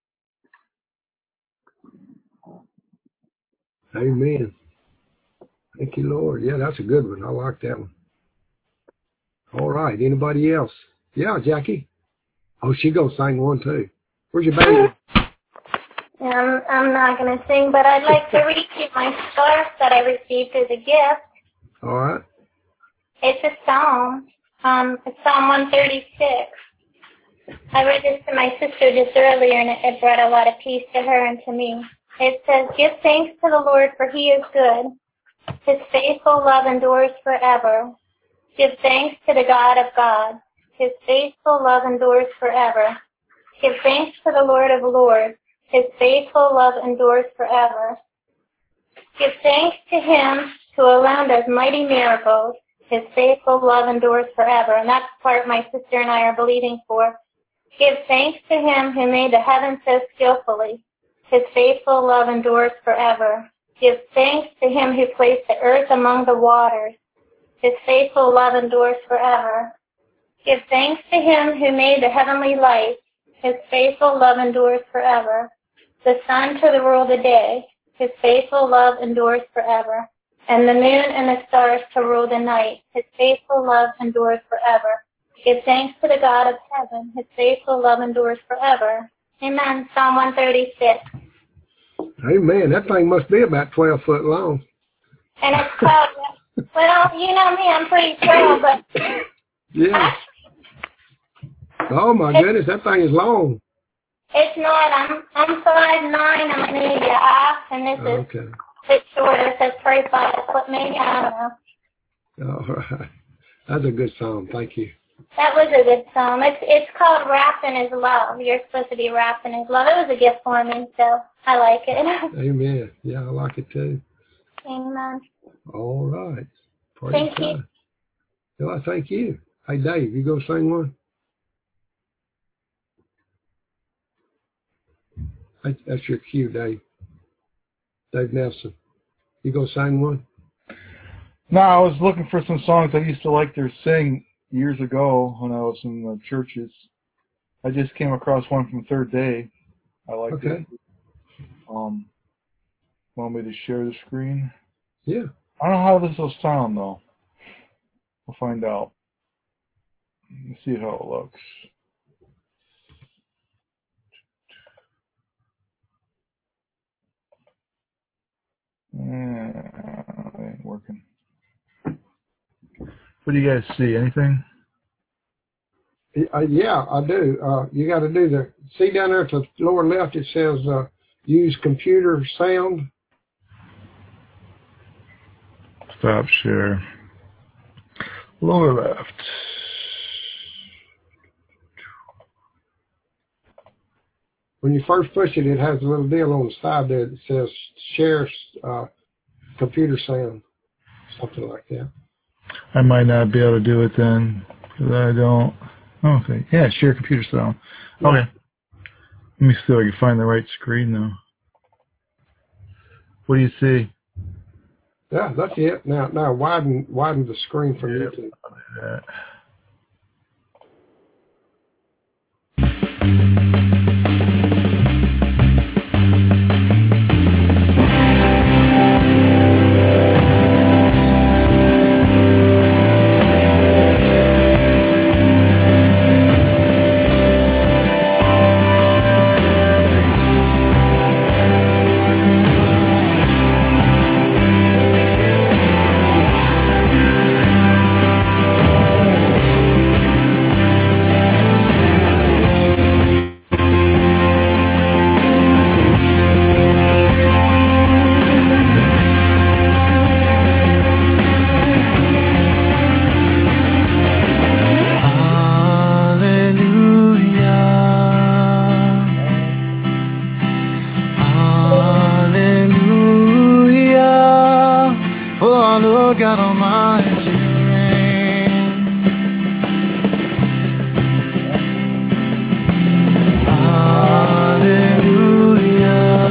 Amen. Thank you, Lord. Yeah, that's a good one. I like that one. All right. Anybody else? Yeah, Jackie. Oh, she gonna sing one too. Where's your baby? I'm not going to sing, but I'd like to read you my scarf that I received as a gift. All right. It's a psalm. It's Psalm 136. I read this to my sister just earlier, and it brought a lot of peace to her and to me. It says, "Give thanks to the Lord, for he is good. His faithful love endures forever. Give thanks to the God of gods. His faithful love endures forever. Give thanks to the Lord of lords. His faithful love endures forever. Give thanks to him who alone does mighty miracles. His faithful love endures forever." And that's the part my sister and I are believing for. Give thanks to him who made the heavens so skillfully. His faithful love endures forever. Give thanks to him who placed the earth among the waters. His faithful love endures forever. Give thanks to him who made the heavenly lights. His faithful love endures forever. The sun to rule the day. His faithful love endures forever. And the moon and the stars to rule the night. His faithful love endures forever. Give thanks to the God of heaven. His faithful love endures forever. Amen. Psalm 136. Amen. That thing must be about 12 foot long. And it's called, well, you know me, I'm pretty tall, but... Yeah. Oh my goodness, that thing is long. It's not. I'm 5'9", I'm an idiot, and this is Okay. a bit shorter. It says 35 foot maybe, I don't know. All right. That's a good song. Thank you. That was a good song. It's called Wrapped in His Love. You're supposed to be wrapped in His love. It was a gift for me, so I like it. Amen. Yeah, I like it too. Amen. All right. Praise Thank God. you. Well, I thank you. Hey, Dave, you go sing one? That's your cue, Dave. Dave Nelson. You go sing one? No, I was looking for some songs I used to like to sing years ago when I was in the churches. I just came across one from Third Day. I liked it. Want me to share the screen? Yeah. I don't know how this will sound, though. We'll find out. Let's see how it looks. It ain't working. What do you guys see? Anything? Yeah, I do. You got to do see down there at the lower left, it says use computer sound. Stop share. Lower left. When you first push it, it has a little deal on the side there that says share computer sound, something like that. I might not be able to do it then, because I don't. Okay. Yeah, share computer sound. Yeah. Okay. Let me see if I can find the right screen, though. What do you see? Yeah, that's it. Now widen the screen from YouTube. That. God Almighty reigns. Hallelujah.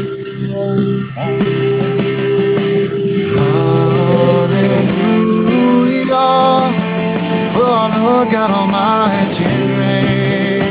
Hallelujah. For Lord God Almighty reigns.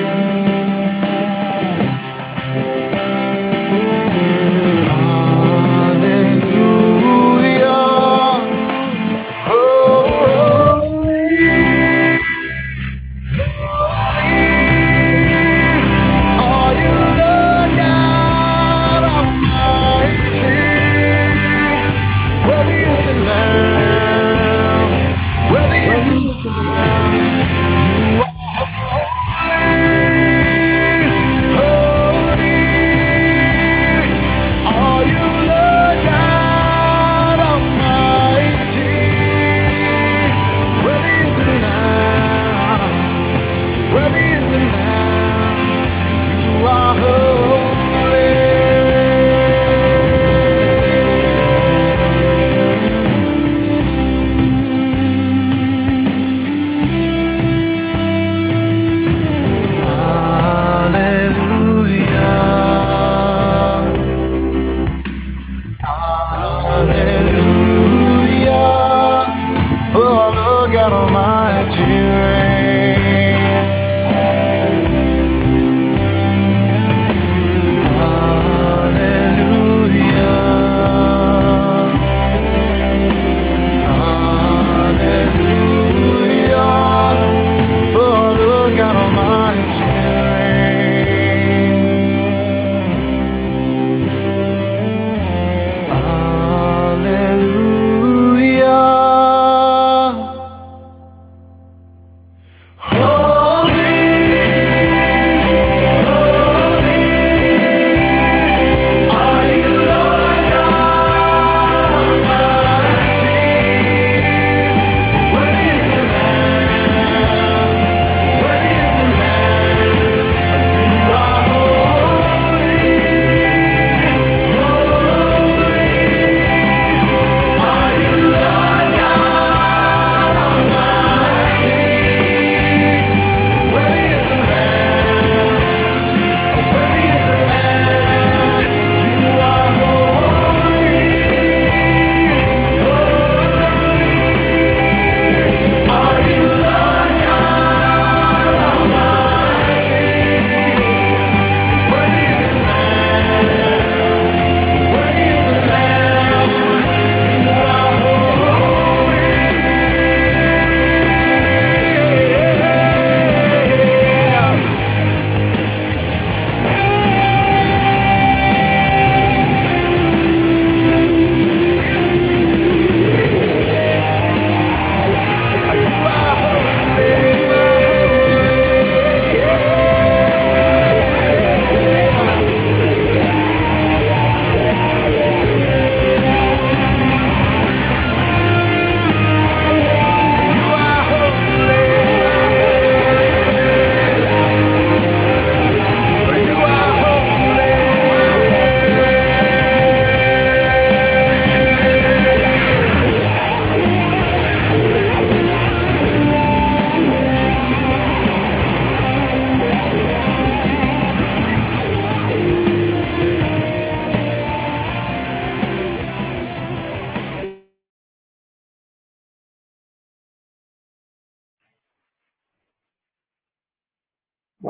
You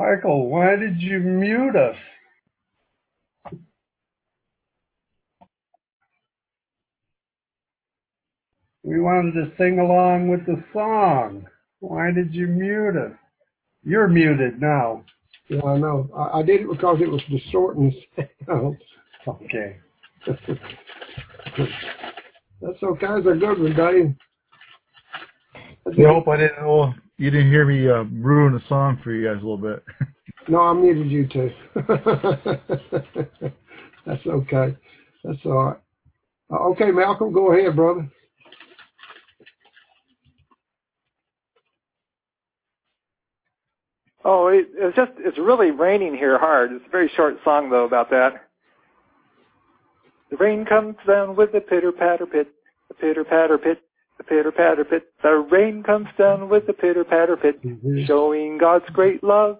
Michael, why did you mute us? We wanted to sing along with the song. Why did you mute us? You're muted now. Yeah, I know. I did it because it was distorting the sound. Okay. That's okay. It's a good one, Dave. I hope you didn't hear me ruin the song for you guys a little bit. No, I muted you too. That's okay. That's all right. Okay, Malcolm, go ahead, brother. Oh, it's really raining here hard. It's a very short song though about that. The rain comes down with a pitter-patter pit, a pitter-patter pit, a pitter-patter pit. The rain comes down with a pitter-patter pit, showing God's great love.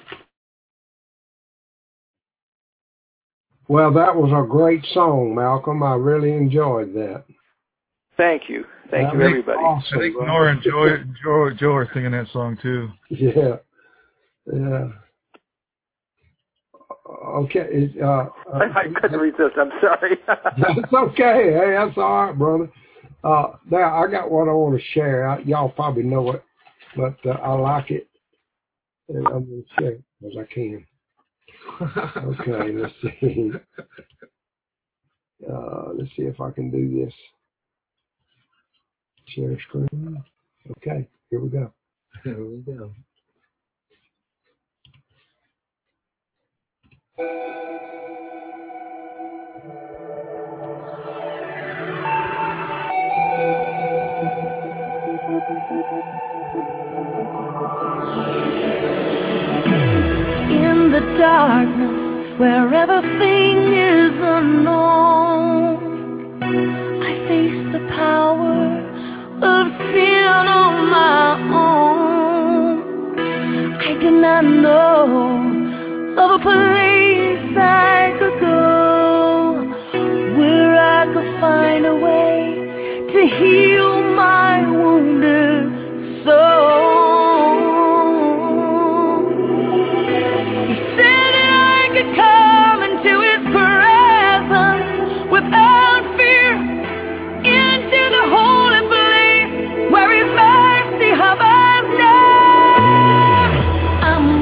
Well, that was a great song, Malcolm. I really enjoyed that. Thank you. Thank you, everybody. Awesome, I think brother. Nora and Joe are singing that song too. Yeah. Yeah. Okay. I couldn't resist. I'm sorry. That's okay. Hey, that's all right, brother. Now, I got what I want to share. Y'all probably know it, but I like it, and I'm going to share it as I can. Okay, let's see. Let's see if I can do this. Share screen. Okay, here we go. Here we go. In the darkness, where everything is unknown, I face the power of sin on my own. I did not know of a place I could go where I could find a way to heal my wounded soul. Come into his presence without fear, into the holy place where his mercy hovers near. I'm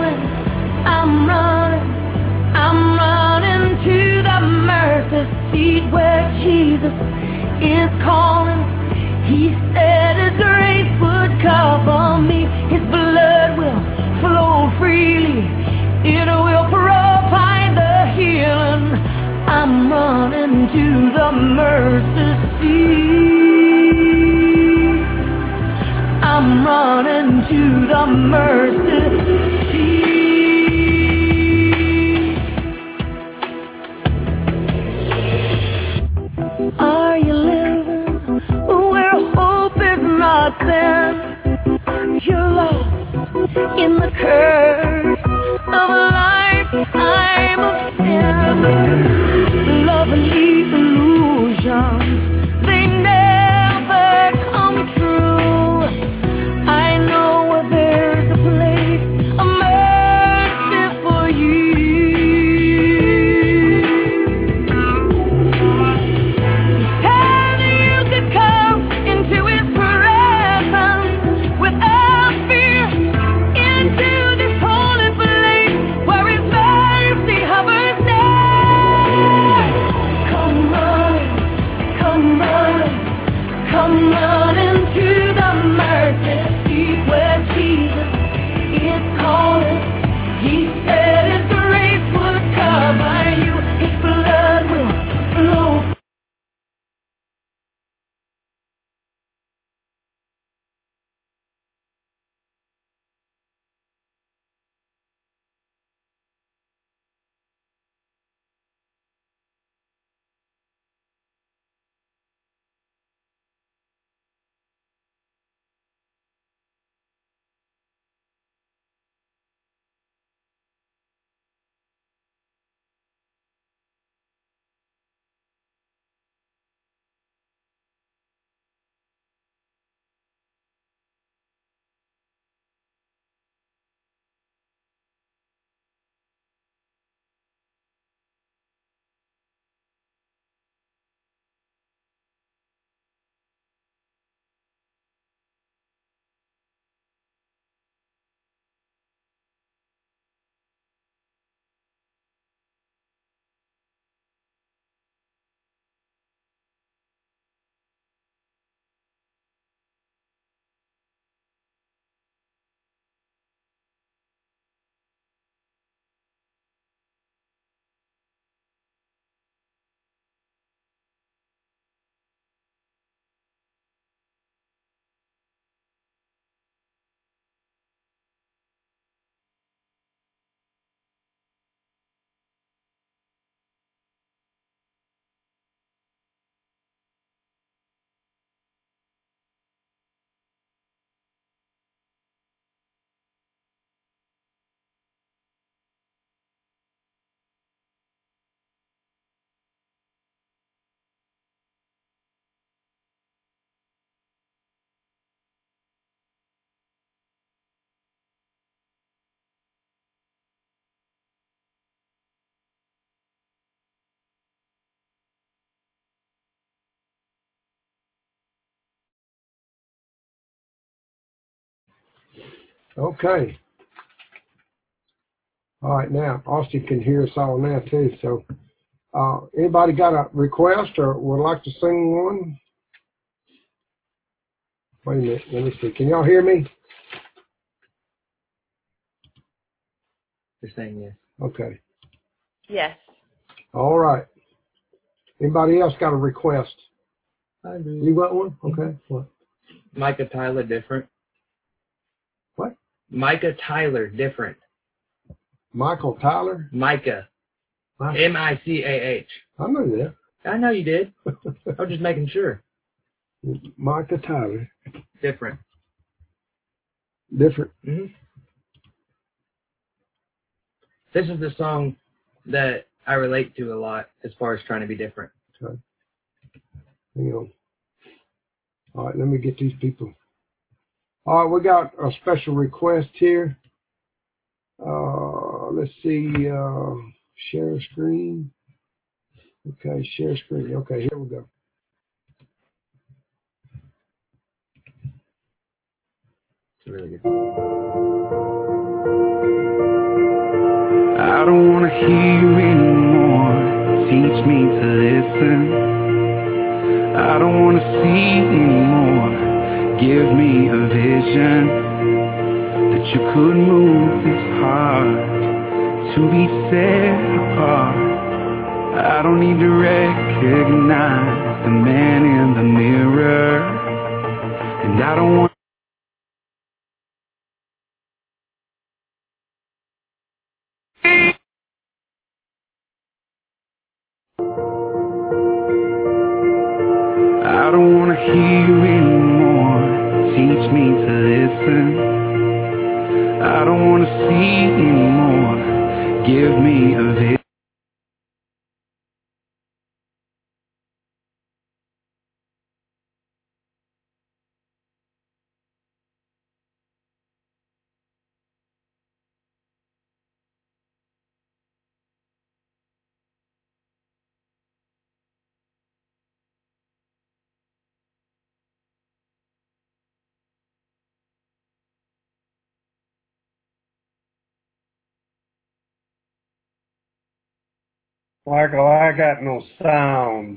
running to the mercy seat where Jesus is calling. He said his grace would cover me, his blood will flow freely, it will provide the healing. I'm running to the mercy seat. I'm running to the mercy seat. Are you living where hope is not there? You're lost in the curse of a lifetime of sin. Lovely illusions, they never come true. I know there's a place of mercy for you. He said you could come into his presence without fear, into this holy place where his mercy Okay. All right, now Austin can hear us all now too. So, anybody got a request or would like to sing one? Wait a minute, let me see. Can y'all hear me? They're saying yes. Okay. Yes. All right. Anybody else got a request? I do. You got one? Okay. What? Micah Tyler, Different. What? Micah Tyler, Different. Michael Tyler? Micah. M-I-C-A-H. I knew that. I know you did. I was just making sure. Micah Tyler. Different. Different. Mm-hmm. This is the song that I relate to a lot as far as trying to be different. Okay. Hang on. All right, let me get these people. All right, we got a special request here. Let's see. Share screen. Okay, share screen. Okay, here we go. It's a really good I don't want to hear anymore. Teach me to listen. I don't want to see anymore. Give me a vision that you could move this heart to be set apart. I don't need to recognize the man in the mirror, and I don't want I don't want to hear anymore. Teach me to listen. I don't want to see anymore. Give me a vision. Michael, I got no sound.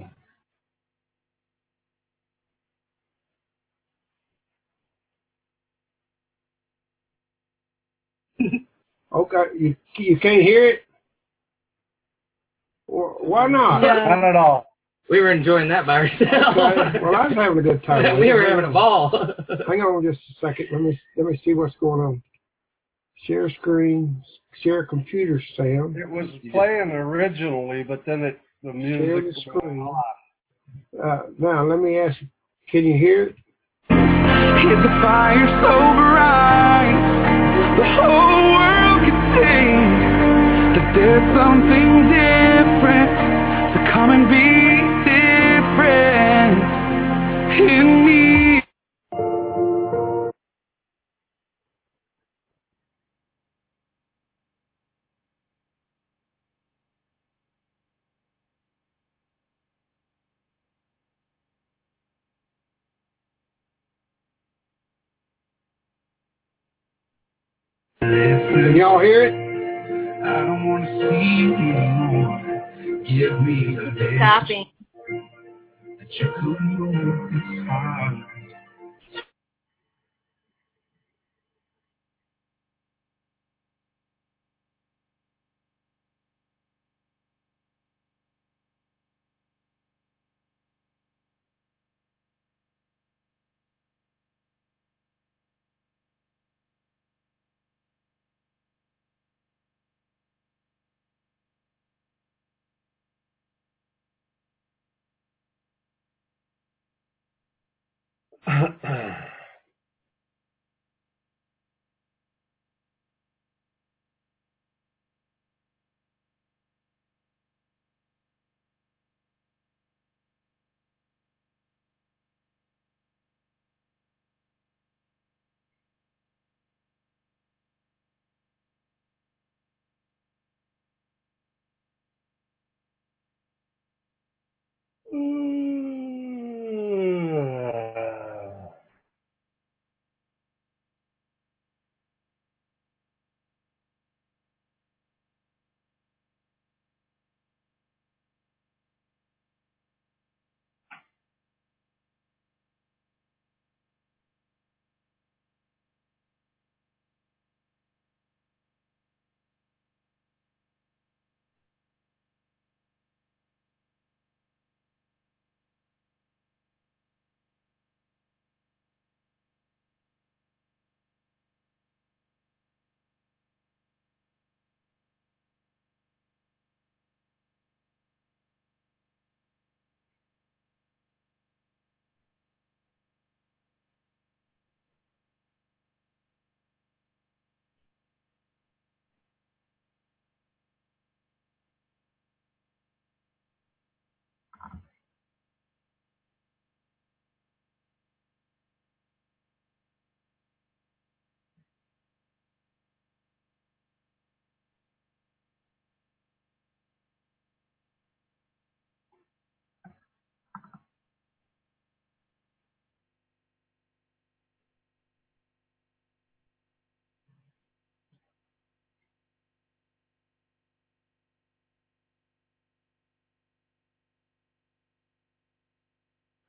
Okay, you can't hear it? Why not? Not at all. We were enjoying that by ourselves. Okay. Well, I was having a good time. We were having a ball. Hang on just a second. Let me see what's going on. Share screen. Share computer sound. It was playing originally, but then the music Share the went screen. off. Now let me ask you. Can you hear it? Hit the fire so bright, the whole world could see that there's something different. So come and be different in me. Can y'all hear it? I don't want to see anymore. Give me a vision Stopping. that you could move this heart.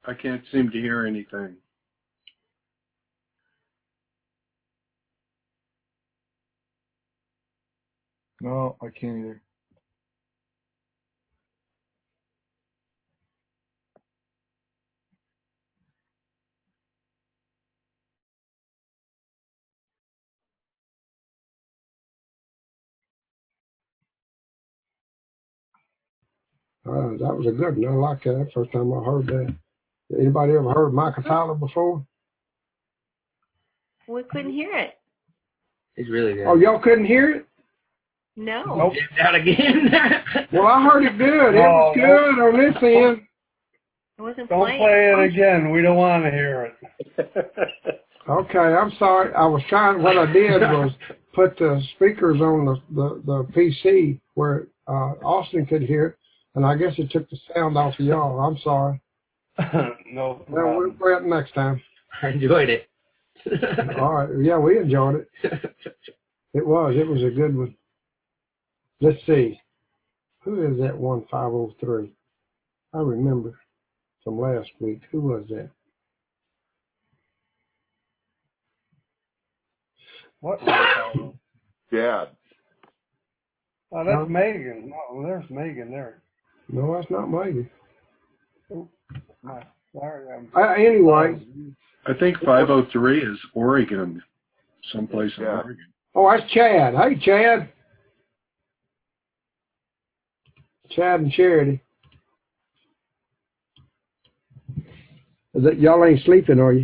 I can't seem to hear anything. No, I can't either. That was a good one. I like that. First time I heard that. Anybody ever heard Michael Tyler before? We couldn't hear it. He's really good. Oh, y'all couldn't hear it? No. Nope. Out again. Well, I heard it good. It was good on this end. It wasn't Don't playing. play it again. We don't want to hear it. Okay, I'm sorry. I was trying. What I did was put the speakers on the PC where Austin could hear it, and I guess it took the sound off of y'all. I'm sorry. No problem. Well, we'll play it next time. I enjoyed it. All right. Yeah, we enjoyed it. It was a good one. Let's see. Who is that 1503? I remember from last week. Who was that? What was Dad. Oh, that's Megan. No, there's Megan there. No, that's not Megan. Oh, sorry. Anyway. I think 503 is Oregon, someplace in Oregon. Oh, that's Chad. Hey, Chad. Chad and Charity. Is that y'all ain't sleeping, are you?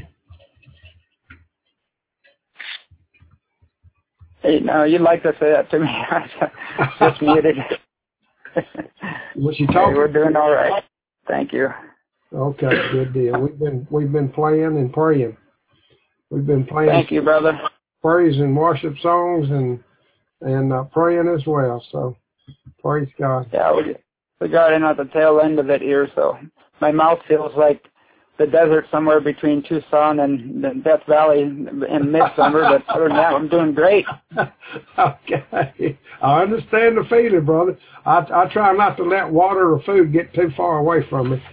Hey, no, you'd like to say that to me. Just muted. Was she talking? Hey, we're doing all right. Thank you. Okay, good deal. We've been playing and praying. We've been playing. Thank you, brother. Praise and worship songs and praying as well. So praise God. Yeah, we got in at the tail end of it here, so my mouth feels like the desert somewhere between Tucson and Death Valley in midsummer, but other than that, I'm doing great. Okay. I understand the feeling, brother. I try not to let water or food get too far away from me.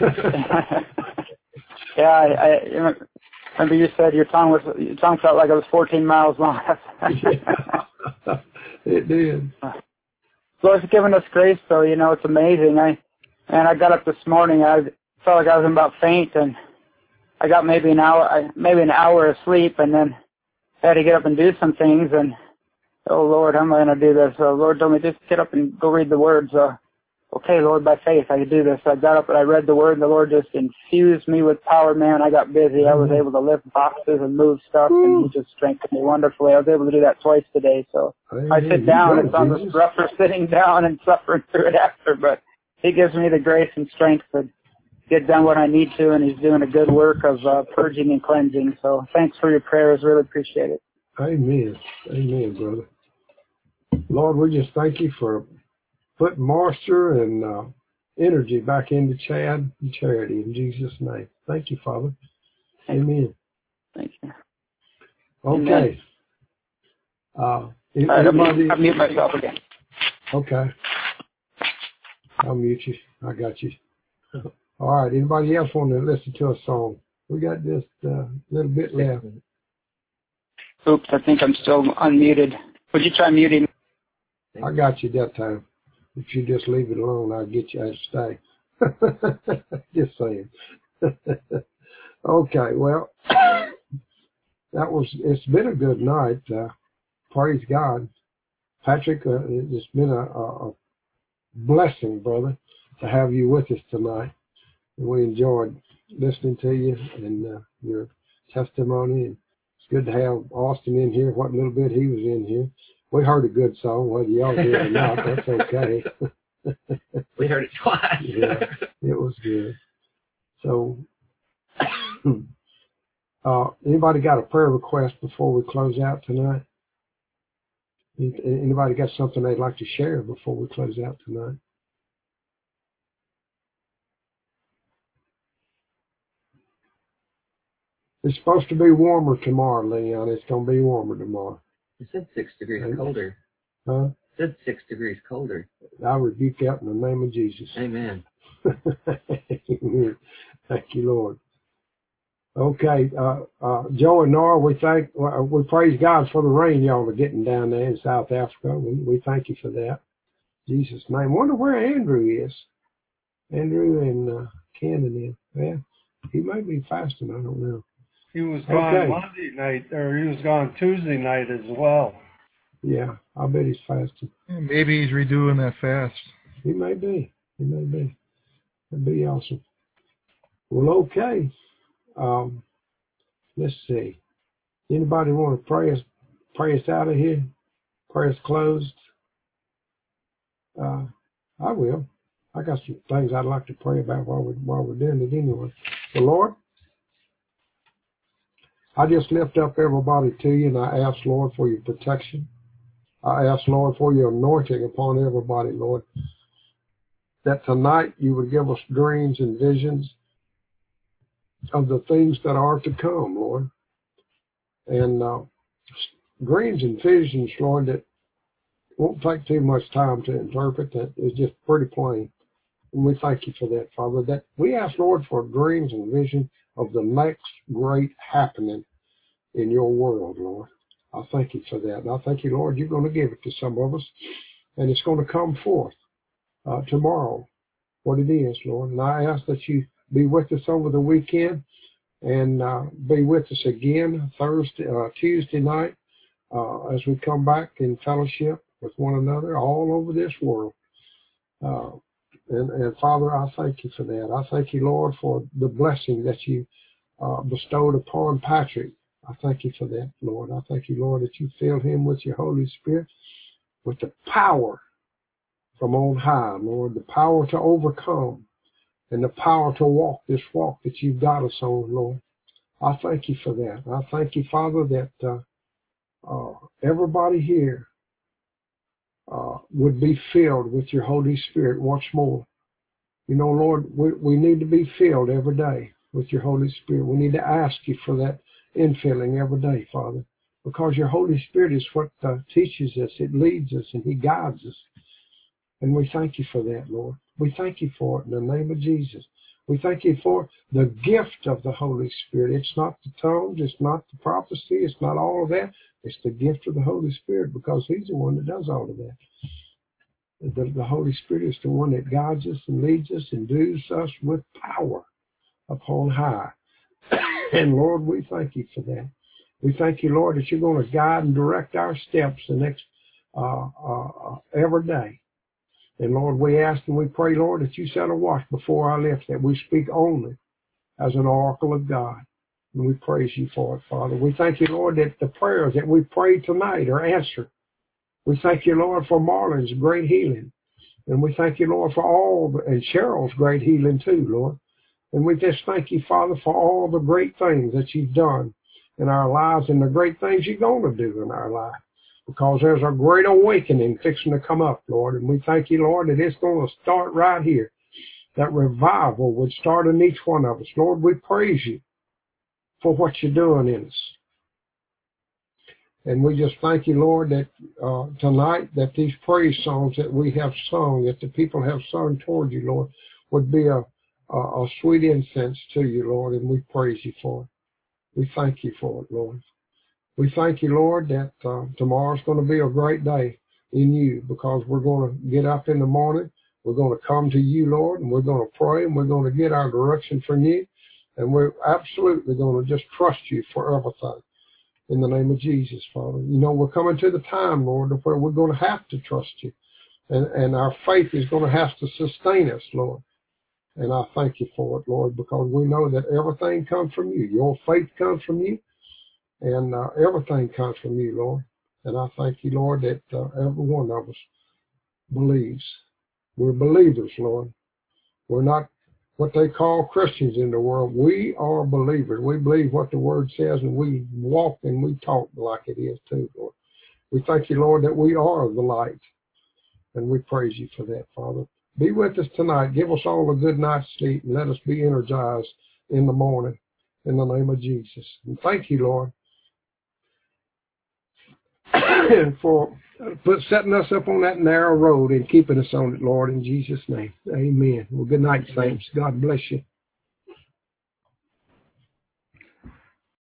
Yeah, I remember you said your tongue felt like it was 14 miles long. Yeah, it did. Lord's given us grace, so it's amazing. I got up this morning. I felt like I was about faint, and I got maybe an hour of sleep, and then had to get up and do some things. And oh Lord, how am I going to do this? So Lord told me just get up and go read the Word. So okay, Lord, by faith I could do this. So I got up and I read the Word, and the Lord just infused me with power. Man, I got busy. I was able to lift boxes and move stuff, and He just strengthened me wonderfully. I was able to do that twice today. So I sit down. It sounds rougher sitting down and suffering through it after, but He gives me the grace and strength to get done what I need to, and He's doing a good work of purging and cleansing. So thanks for your prayers. Really appreciate it. Amen. Amen, brother. Lord, we just thank You for putting moisture and energy back into Chad and Charity in Jesus' name. Thank You, Father. Amen. Thank you. Okay. I'll mute myself again. Okay. I'll mute you. I got you. All right. Anybody else want to listen to a song? We got just a little bit left. Oops, I think I'm still unmuted. Would you try muting? I got you that time. If you just leave it alone, I'll get you to stay. Just saying. Okay, well, it's been a good night. Praise God. Patrick, it's been a blessing, brother, to have you with us tonight. And we enjoyed listening to you and your testimony. And it's good to have Austin in here, what little bit he was in here. We heard a good song, whether y'all did or not, that's okay. We heard it twice. Yeah, it was good. So, anybody got a prayer request before we close out tonight? Anybody got something they'd like to share before we close out tonight? It's supposed to be warmer tomorrow, Leon. It's going to be warmer tomorrow. It said 6 degrees colder. Huh? It said 6 degrees colder. I rebuke that in the name of Jesus. Amen. Amen. Thank you, Lord. Okay, Joe and Nora, we praise God for the rain y'all are getting down there in South Africa. We thank you for that. In Jesus' name. Wonder where Andrew is. Andrew and Canada. Yeah, he may be fasting. I don't know. He was gone Monday night, or he was gone Tuesday night as well. Yeah, I bet he's fasting. Maybe he's redoing that fast. He may be. He may be. That'd be awesome. Well, okay. Let's see. Anybody want to pray us out of here? Pray us closed? I will. I got some things I'd like to pray about while we're doing it anyway. So, Lord, I just lift up everybody to you, and I ask, Lord, for your protection. I ask, Lord, for your anointing upon everybody, Lord, that tonight you would give us dreams and visions of the things that are to come, Lord. And dreams and visions, Lord, that won't take too much time to interpret, that is just pretty plain. And we thank you for that, Father, that we ask, Lord, for dreams and vision of the next great happening in your world, Lord. I thank you for that. And I thank you, Lord, you're going to give it to some of us, and it's going to come forth tomorrow, what it is, Lord. And I ask that you be with us over the weekend and be with us again Tuesday night as we come back in fellowship with one another all over this world. And Father, I thank you for that. I thank you, Lord, for the blessing that you bestowed upon Patrick. I thank you for that, Lord. I thank you, Lord, that you filled him with your Holy Spirit, with the power from on high, Lord, the power to overcome and the power to walk this walk that you've got us on, Lord. I thank you for that. I thank you, Father, that everybody here would be filled with your Holy Spirit once more. You know, Lord, we need to be filled every day with your Holy Spirit. We need to ask you for that infilling every day, Father, because your Holy Spirit is what teaches us, it leads us, and he guides us. And we thank you for that, Lord. We thank you for it in the name of Jesus. We thank you for the gift of the Holy Spirit. It's not the tongues, it's not the prophecy, it's not all of that. It's the gift of the Holy Spirit, because he's the one that does all of that. The Holy Spirit is the one that guides us and leads us and endues us with power upon high. And Lord, we thank you for that. We thank you, Lord, that you're going to guide and direct our steps the next every day. And Lord, we ask and we pray, Lord, that you set a watch before our lips, that we speak only as an oracle of God. And we praise you for it, Father. We thank you, Lord, that the prayers that we prayed tonight are answered. We thank you, Lord, for Marlon's great healing. And we thank you, Lord, for and Cheryl's great healing too, Lord. And we just thank you, Father, for all the great things that you've done in our lives and the great things you're going to do in our life. Because there's a great awakening fixing to come up, Lord. And we thank you, Lord, that it's going to start right here. That revival would start in each one of us. Lord, we praise you for what you're doing in us. And we just thank you, Lord, that tonight that these praise songs that we have sung, that the people have sung toward you, Lord, would be a sweet incense to you, Lord, and we praise you for it. We thank you for it, Lord. We thank you, Lord, that tomorrow's going to be a great day in you, because we're going to get up in the morning, we're going to come to you, Lord, and we're going to pray, and we're going to get our direction from you, and we're absolutely going to just trust you for everything. In the name of Jesus, Father. You know, we're coming to the time, Lord, where we're going to have to trust you. And our faith is going to have to sustain us, Lord. And I thank you for it, Lord, because we know that everything comes from you. Your faith comes from you. And everything comes from you, Lord. And I thank you, Lord, that every one of us believes. We're believers, Lord. We're not what they call Christians in the world. We are believers. We believe what the Word says, and we walk and we talk like it is too, Lord. We thank you, Lord, that we are the light, and we praise you for that, Father. Be with us tonight. Give us all a good night's sleep, and let us be energized in the morning in the name of Jesus. And thank you, Lord, for setting us up on that narrow road and keeping us on it, Lord, in Jesus' name. Amen. Well, good night, saints. God bless you.